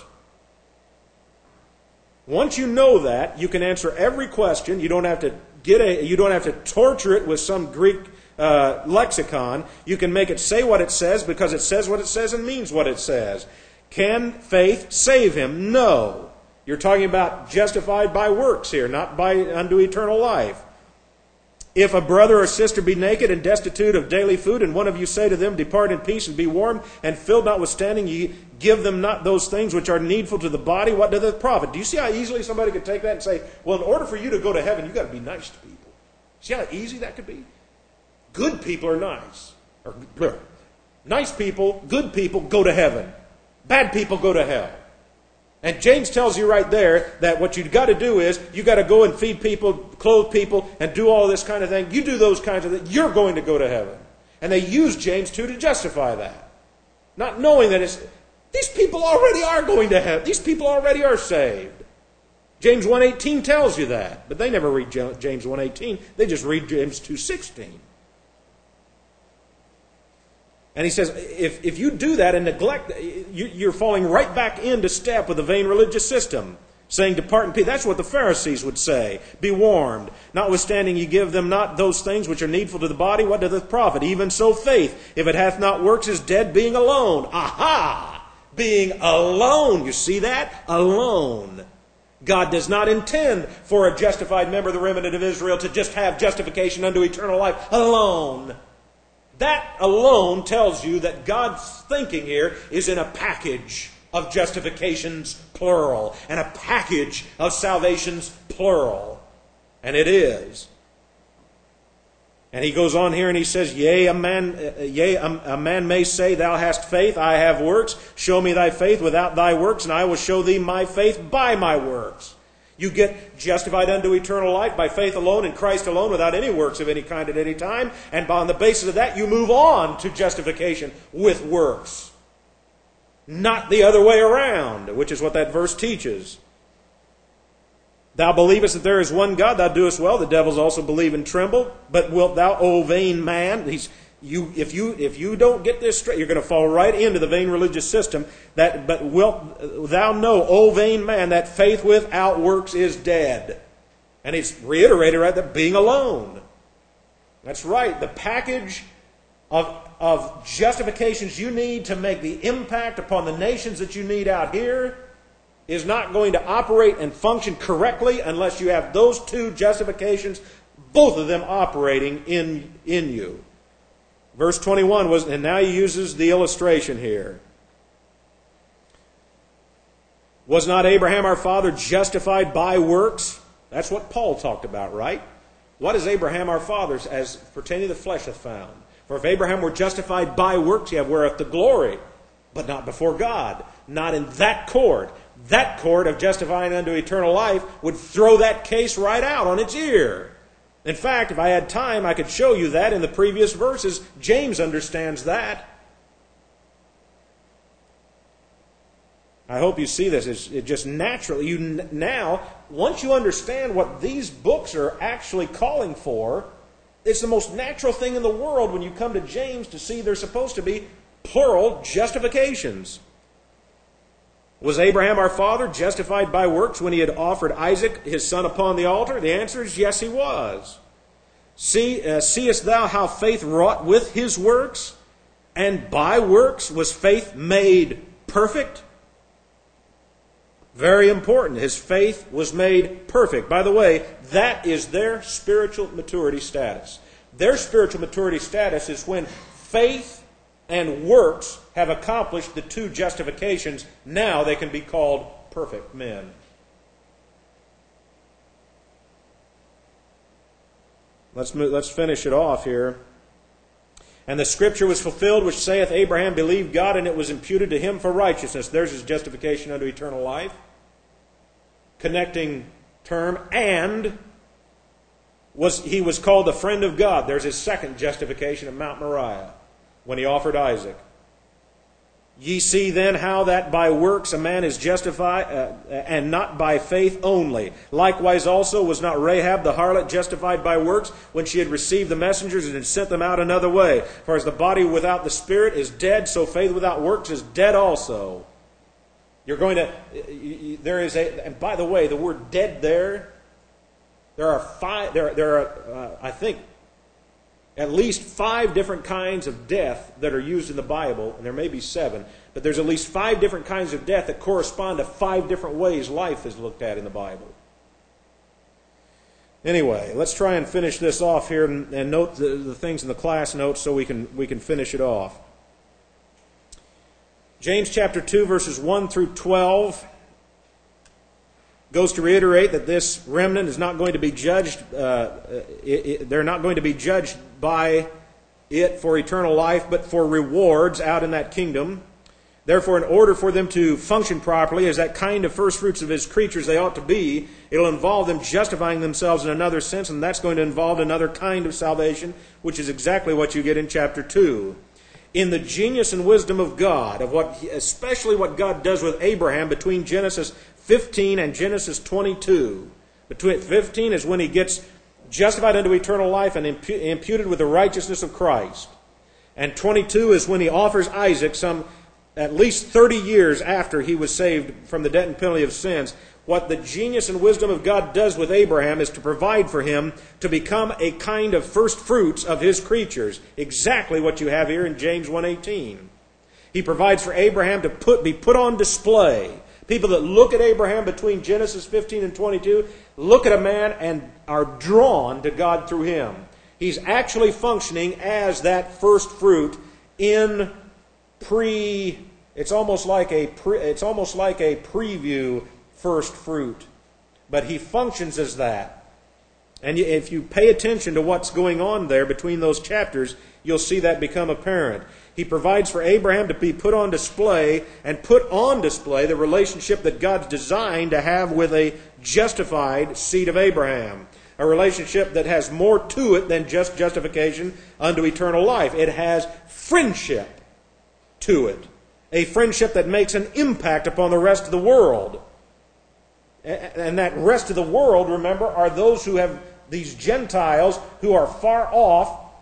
Once you know that, you can answer every question. You don't have to get a. You don't have to torture it with some Greek uh, lexicon. You can make it say what it says because it says what it says and means what it says. Can faith save him? No. You're talking about justified by works here, not by unto eternal life. If a brother or sister be naked and destitute of daily food, and one of you say to them, depart in peace and be warm, and filled notwithstanding, ye give them not those things which are needful to the body, what doth it profit? Do you see how easily somebody could take that and say, well, in order for you to go to heaven, you've got to be nice to people. See how easy that could be? Good people are nice. Or, nice people, good people go to heaven. Bad people go to hell. And James tells you right there that what you've got to do is you've got to go and feed people, clothe people, and do all this kind of thing. You do those kinds of things, you're going to go to heaven. And they use James two to justify that. Not knowing that it's, these people already are going to heaven. These people already are saved. James one eighteen tells you that. But they never read James one eighteen. They just read James two sixteen. And he says, if, if you do that and neglect, you, you're falling right back into step with the vain religious system, saying, depart in peace. That's what the Pharisees would say. Be warned. Notwithstanding, you give them not those things which are needful to the body. What doth it profit? Even so faith, if it hath not works, is dead, being alone. Aha! Being alone. You see that? Alone. God does not intend for a justified member of the remnant of Israel to just have justification unto eternal life alone. That alone tells you that God's thinking here is in a package of justifications, plural, and a package of salvations, plural. And it is. And he goes on here and he says, Yea, a man, uh, yea, a, a man may say, Thou hast faith, I have works. Show me thy faith without thy works, and I will show thee my faith by my works. You get justified unto eternal life by faith alone in Christ alone without any works of any kind at any time. And on the basis of that, you move on to justification with works. Not the other way around, which is what that verse teaches. Thou believest that there is one God, thou doest well. The devils also believe and tremble. But wilt thou, O vain man, he's, You, if you if you don't get this straight, you're going to fall right into the vain religious system. That, but wilt thou know, O vain man, that faith without works is dead. And he's reiterated right there, being alone. That's right. The package of of justifications you need to make the impact upon the nations that you need out here is not going to operate and function correctly unless you have those two justifications, both of them operating in in you. Verse twenty-one was, and now he uses the illustration here. Was not Abraham our father justified by works? That's what Paul talked about, right? What is Abraham our father as pertaining to the flesh hath found? For if Abraham were justified by works, he wherewith the glory, but not before God, not in that court. That court of justifying unto eternal life would throw that case right out on its ear. In fact, if I had time, I could show you that in the previous verses. James understands that. I hope you see this. It's, it just naturally, you now, once you understand what these books are actually calling for, it's the most natural thing in the world when you come to James to see there's supposed to be plural justifications. Was Abraham our father justified by works when he had offered Isaac his son upon the altar? The answer is yes, he was. See, uh, seest thou how faith wrought with his works? And by works was faith made perfect? Very important. His faith was made perfect. By the way, that is their spiritual maturity status. Their spiritual maturity status is when faith and works have accomplished the two justifications. Now they can be called perfect men. Let's move, let's finish it off here. And the scripture was fulfilled which saith, Abraham believed God, and it was imputed to him for righteousness. There's his justification unto eternal life. Connecting term, and was he was called the friend of God. There's his second justification at Mount Moriah, when he offered Isaac. Ye see then how that by works a man is justified, uh, and not by faith only. Likewise also was not Rahab the harlot justified by works, when she had received the messengers and had sent them out another way? For as the body without the spirit is dead, so faith without works is dead also. You're going to, there is a, and by the way, the word dead there, there are five, there, there are, uh, I think, at least five different kinds of death that are used in the Bible, and there may be seven, but there's at least five different kinds of death that correspond to five different ways life is looked at in the Bible. Anyway, let's try and finish this off here and, and note the, the things in the class notes so we can we can finish it off. James chapter two, verses one through twelve goes to reiterate that this remnant is not going to be judged, uh, it, it, they're not going to be judged by it for eternal life, but for rewards out in that kingdom. Therefore, in order for them to function properly as that kind of first fruits of his creatures they ought to be, it'll involve them justifying themselves in another sense, and that's going to involve another kind of salvation, which is exactly what you get in chapter two. In the genius and wisdom of God, of what, especially what God does with Abraham between Genesis fifteen and Genesis twenty-two. Between fifteen is when he gets justified unto eternal life and impu- imputed with the righteousness of Christ. And twenty-two is when he offers Isaac some at least thirty years after he was saved from the debt and penalty of sins. What the genius and wisdom of God does with Abraham is to provide for him to become a kind of first fruits of his creatures. Exactly what you have here in James one eighteen. He provides for Abraham to put be put on display. People that look at Abraham between Genesis fifteen and twenty-two look at a man and are drawn to God through him. He's actually functioning as that first fruit in pre. It's almost like a pre, it's almost like a preview first fruit, but he functions as that. And if you pay attention to what's going on there between those chapters, you'll see that become apparent. He provides for Abraham to be put on display and put on display the relationship that God's designed to have with a justified seed of Abraham. A relationship that has more to it than just justification unto eternal life. It has friendship to it. A friendship that makes an impact upon the rest of the world. And that rest of the world, remember, are those who have these Gentiles who are far off.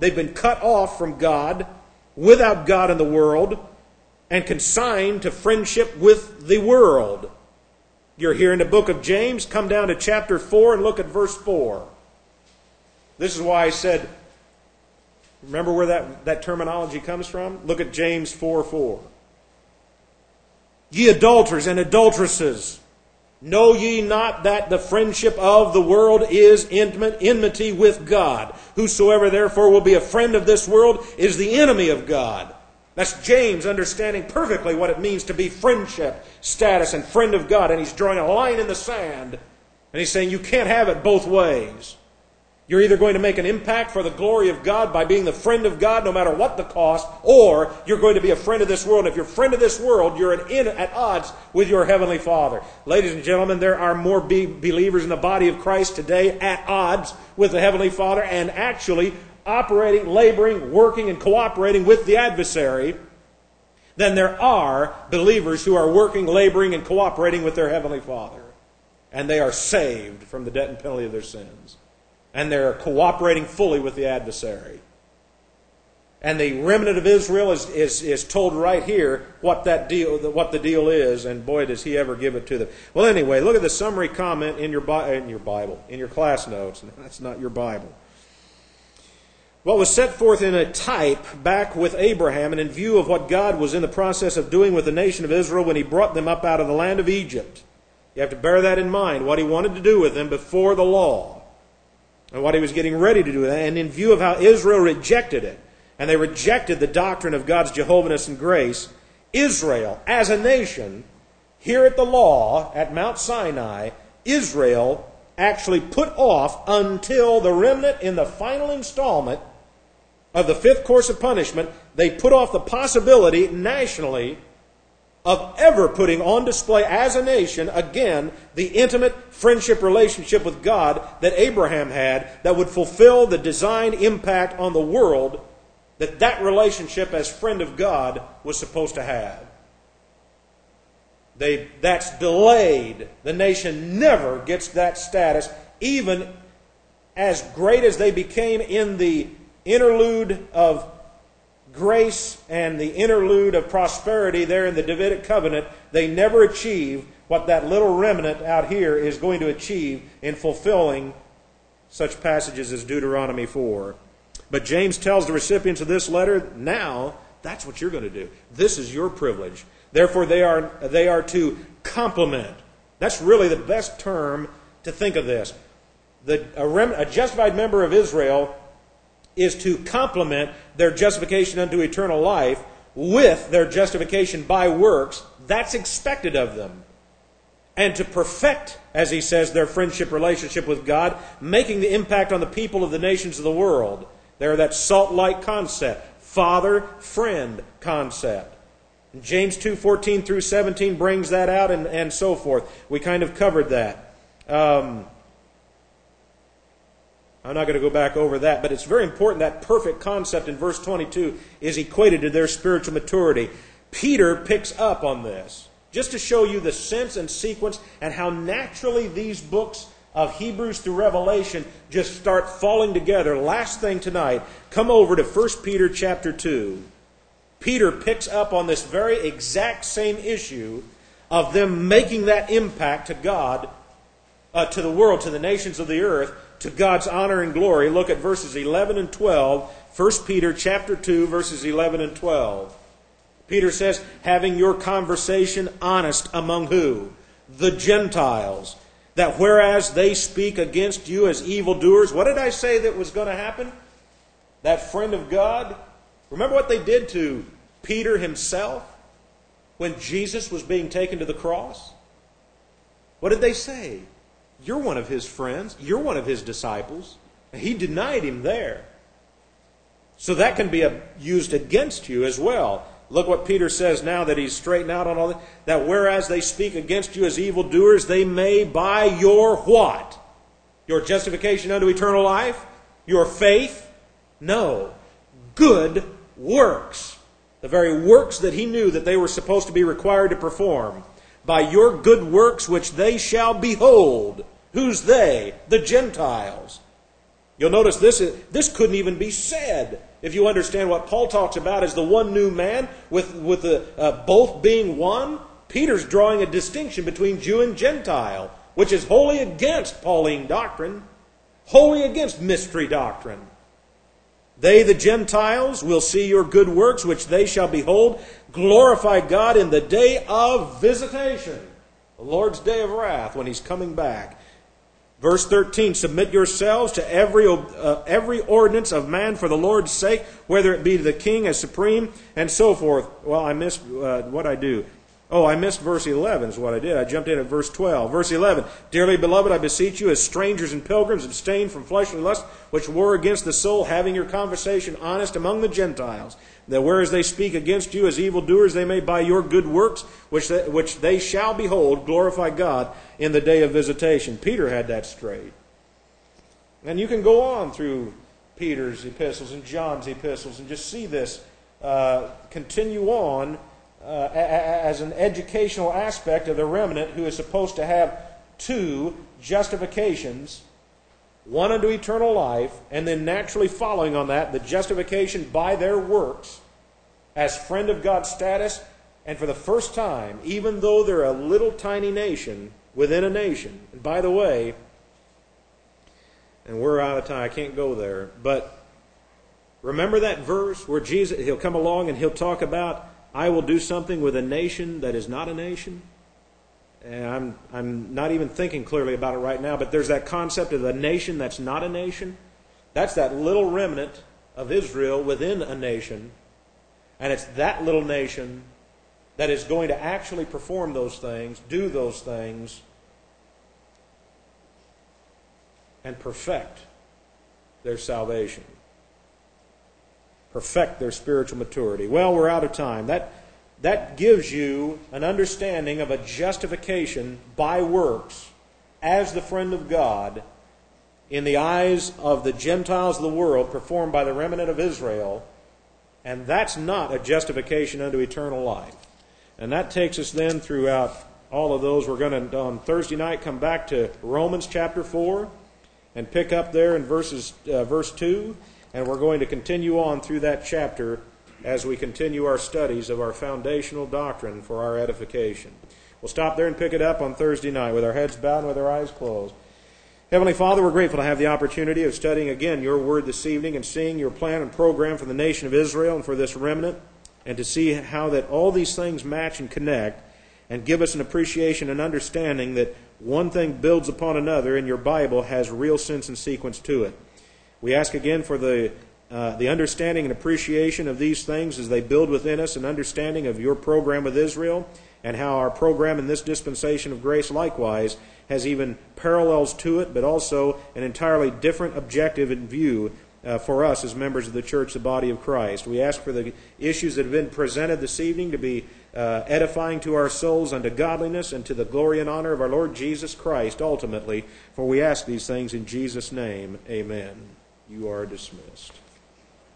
They've been cut off from God, without God in the world, and consigned to friendship with the world. You're here in the book of James. Come down to chapter four and look at verse four. This is why I said, remember where that, that terminology comes from? Look at James four four. Ye adulterers and adulteresses, know ye not that the friendship of the world is intimate enmity with God? Whosoever therefore will be a friend of this world is the enemy of God. That's James understanding perfectly what it means to be friendship status and friend of God. And he's drawing a line in the sand. And he's saying you can't have it both ways. You're either going to make an impact for the glory of God by being the friend of God no matter what the cost, or you're going to be a friend of this world. And if you're a friend of this world, you're at, in, at odds with your Heavenly Father. Ladies and gentlemen, there are more be- believers in the body of Christ today at odds with the Heavenly Father and actually operating, laboring, working, and cooperating with the adversary than there are believers who are working, laboring, and cooperating with their Heavenly Father. And they are saved from the debt and penalty of their sins. And they're cooperating fully with the adversary. And the remnant of Israel is, is, is told right here what that deal, what the deal is, and boy, does he ever give it to them. Well, anyway, look at the summary comment in your, in your Bible, in your class notes. That's not your Bible. What was set forth in a type back with Abraham and in view of what God was in the process of doing with the nation of Israel when he brought them up out of the land of Egypt. You have to bear that in mind, what he wanted to do with them before the law. And what he was getting ready to do, and in view of how Israel rejected it, and they rejected the doctrine of God's Jehovahness and grace, Israel, as a nation, here at the law, at Mount Sinai, Israel actually put off until the remnant in the final installment of the fifth course of punishment, they put off the possibility nationally of ever putting on display as a nation, again, the intimate friendship relationship with God that Abraham had that would fulfill the designed impact on the world that that relationship as friend of God was supposed to have. They, that's delayed. The nation never gets that status, even as great as they became in the interlude of grace and the interlude of prosperity there in the Davidic covenant. They never achieve what that little remnant out here is going to achieve in fulfilling such passages as Deuteronomy four. But James tells the recipients of this letter, now that's what you're going to do. This is your privilege. Therefore, they are, they are to complement. That's really the best term to think of this. The, a, rem, a justified member of Israel is to complement their justification unto eternal life with their justification by works. That's expected of them. And to perfect, as he says, their friendship relationship with God, making the impact on the people of the nations of the world. They're that salt-like concept, father-friend concept. And James two fourteen through seventeen brings that out, and, and so forth. We kind of covered that. Um, I'm not going to go back over that, but it's very important that perfect concept in verse twenty-two is equated to their spiritual maturity. Peter picks up on this, just to show you the sense and sequence and how naturally these books of Hebrews through Revelation just start falling together. Last thing tonight, come over to First Peter chapter two. Peter picks up on this very exact same issue of them making that impact to God, uh, to the world, to the nations of the earth, to God's honor and glory. Look at verses eleven and twelve. First Peter chapter two, verses eleven and twelve. Peter says, having your conversation honest among who? The Gentiles. That whereas they speak against you as evildoers, what did I say that was going to happen? That friend of God? Remember what they did to Peter himself when Jesus was being taken to the cross? What did they say? You're one of his friends. You're one of his disciples. He denied him there. So that can be used against you as well. Look what Peter says now that he's straightened out on all that. That whereas they speak against you as evildoers, they may by your what? Your justification unto eternal life? Your faith? No. Good works. The very works that he knew that they were supposed to be required to perform. By your good works which they shall behold. Who's they? The Gentiles. You'll notice this, is, this couldn't even be said if you understand what Paul talks about as the one new man, with, with the, uh, both being one. Peter's drawing a distinction between Jew and Gentile, which is wholly against Pauline doctrine, wholly against mystery doctrine. They, the Gentiles, will see your good works, which they shall behold. Glorify God in the day of visitation, the Lord's day of wrath, when He's coming back. Verse thirteen, submit yourselves to every uh, every ordinance of man for the Lord's sake, whether it be to the king as supreme, and so forth. Well, I missed uh, what I do. Oh, I missed verse eleven is what I did. I jumped in at verse twelve. Verse eleven, dearly beloved, I beseech you, as strangers and pilgrims, abstain from fleshly lusts, which war against the soul, having your conversation honest among the Gentiles, that whereas they speak against you as evildoers, they may by your good works, which they, which they shall behold, glorify God in the day of visitation. Peter had that straight. And you can go on through Peter's epistles and John's epistles and just see this uh, continue on uh, as an educational aspect of the remnant, who is supposed to have two justifications, one unto eternal life, and then naturally following on that, the justification by their works as friend of God status. And for the first time, even though they're a little tiny nation within a nation, and by the way, and we're out of time, I can't go there, but remember that verse where Jesus, He'll come along and He'll talk about, I will do something with a nation that is not a nation? And I'm, I'm not even thinking clearly about it right now, but there's that concept of a nation that's not a nation. That's that little remnant of Israel within a nation. And it's that little nation that is going to actually perform those things, do those things, and perfect their salvation. Perfect their spiritual maturity. Well, we're out of time. That That gives you an understanding of a justification by works as the friend of God in the eyes of the Gentiles of the world, performed by the remnant of Israel. And that's not a justification unto eternal life. And that takes us then throughout all of those. We're going to, on Thursday night, come back to Romans chapter four and pick up there in verses uh, verse two. And we're going to continue on through that chapter as we continue our studies of our foundational doctrine for our edification. We'll stop there and pick it up on Thursday night with our heads bowed and with our eyes closed. Heavenly Father, we're grateful to have the opportunity of studying again your word this evening and seeing your plan and program for the nation of Israel and for this remnant, and to see how that all these things match and connect and give us an appreciation and understanding that one thing builds upon another, and your Bible has real sense and sequence to it. We ask again for the Uh, the understanding and appreciation of these things as they build within us an understanding of your program with Israel, and how our program in this dispensation of grace likewise has even parallels to it, but also an entirely different objective in view uh, for us as members of the church, the body of Christ. We ask for the issues that have been presented this evening to be uh, edifying to our souls unto godliness and to the glory and honor of our Lord Jesus Christ ultimately, for we ask these things in Jesus' name. Amen. You are dismissed.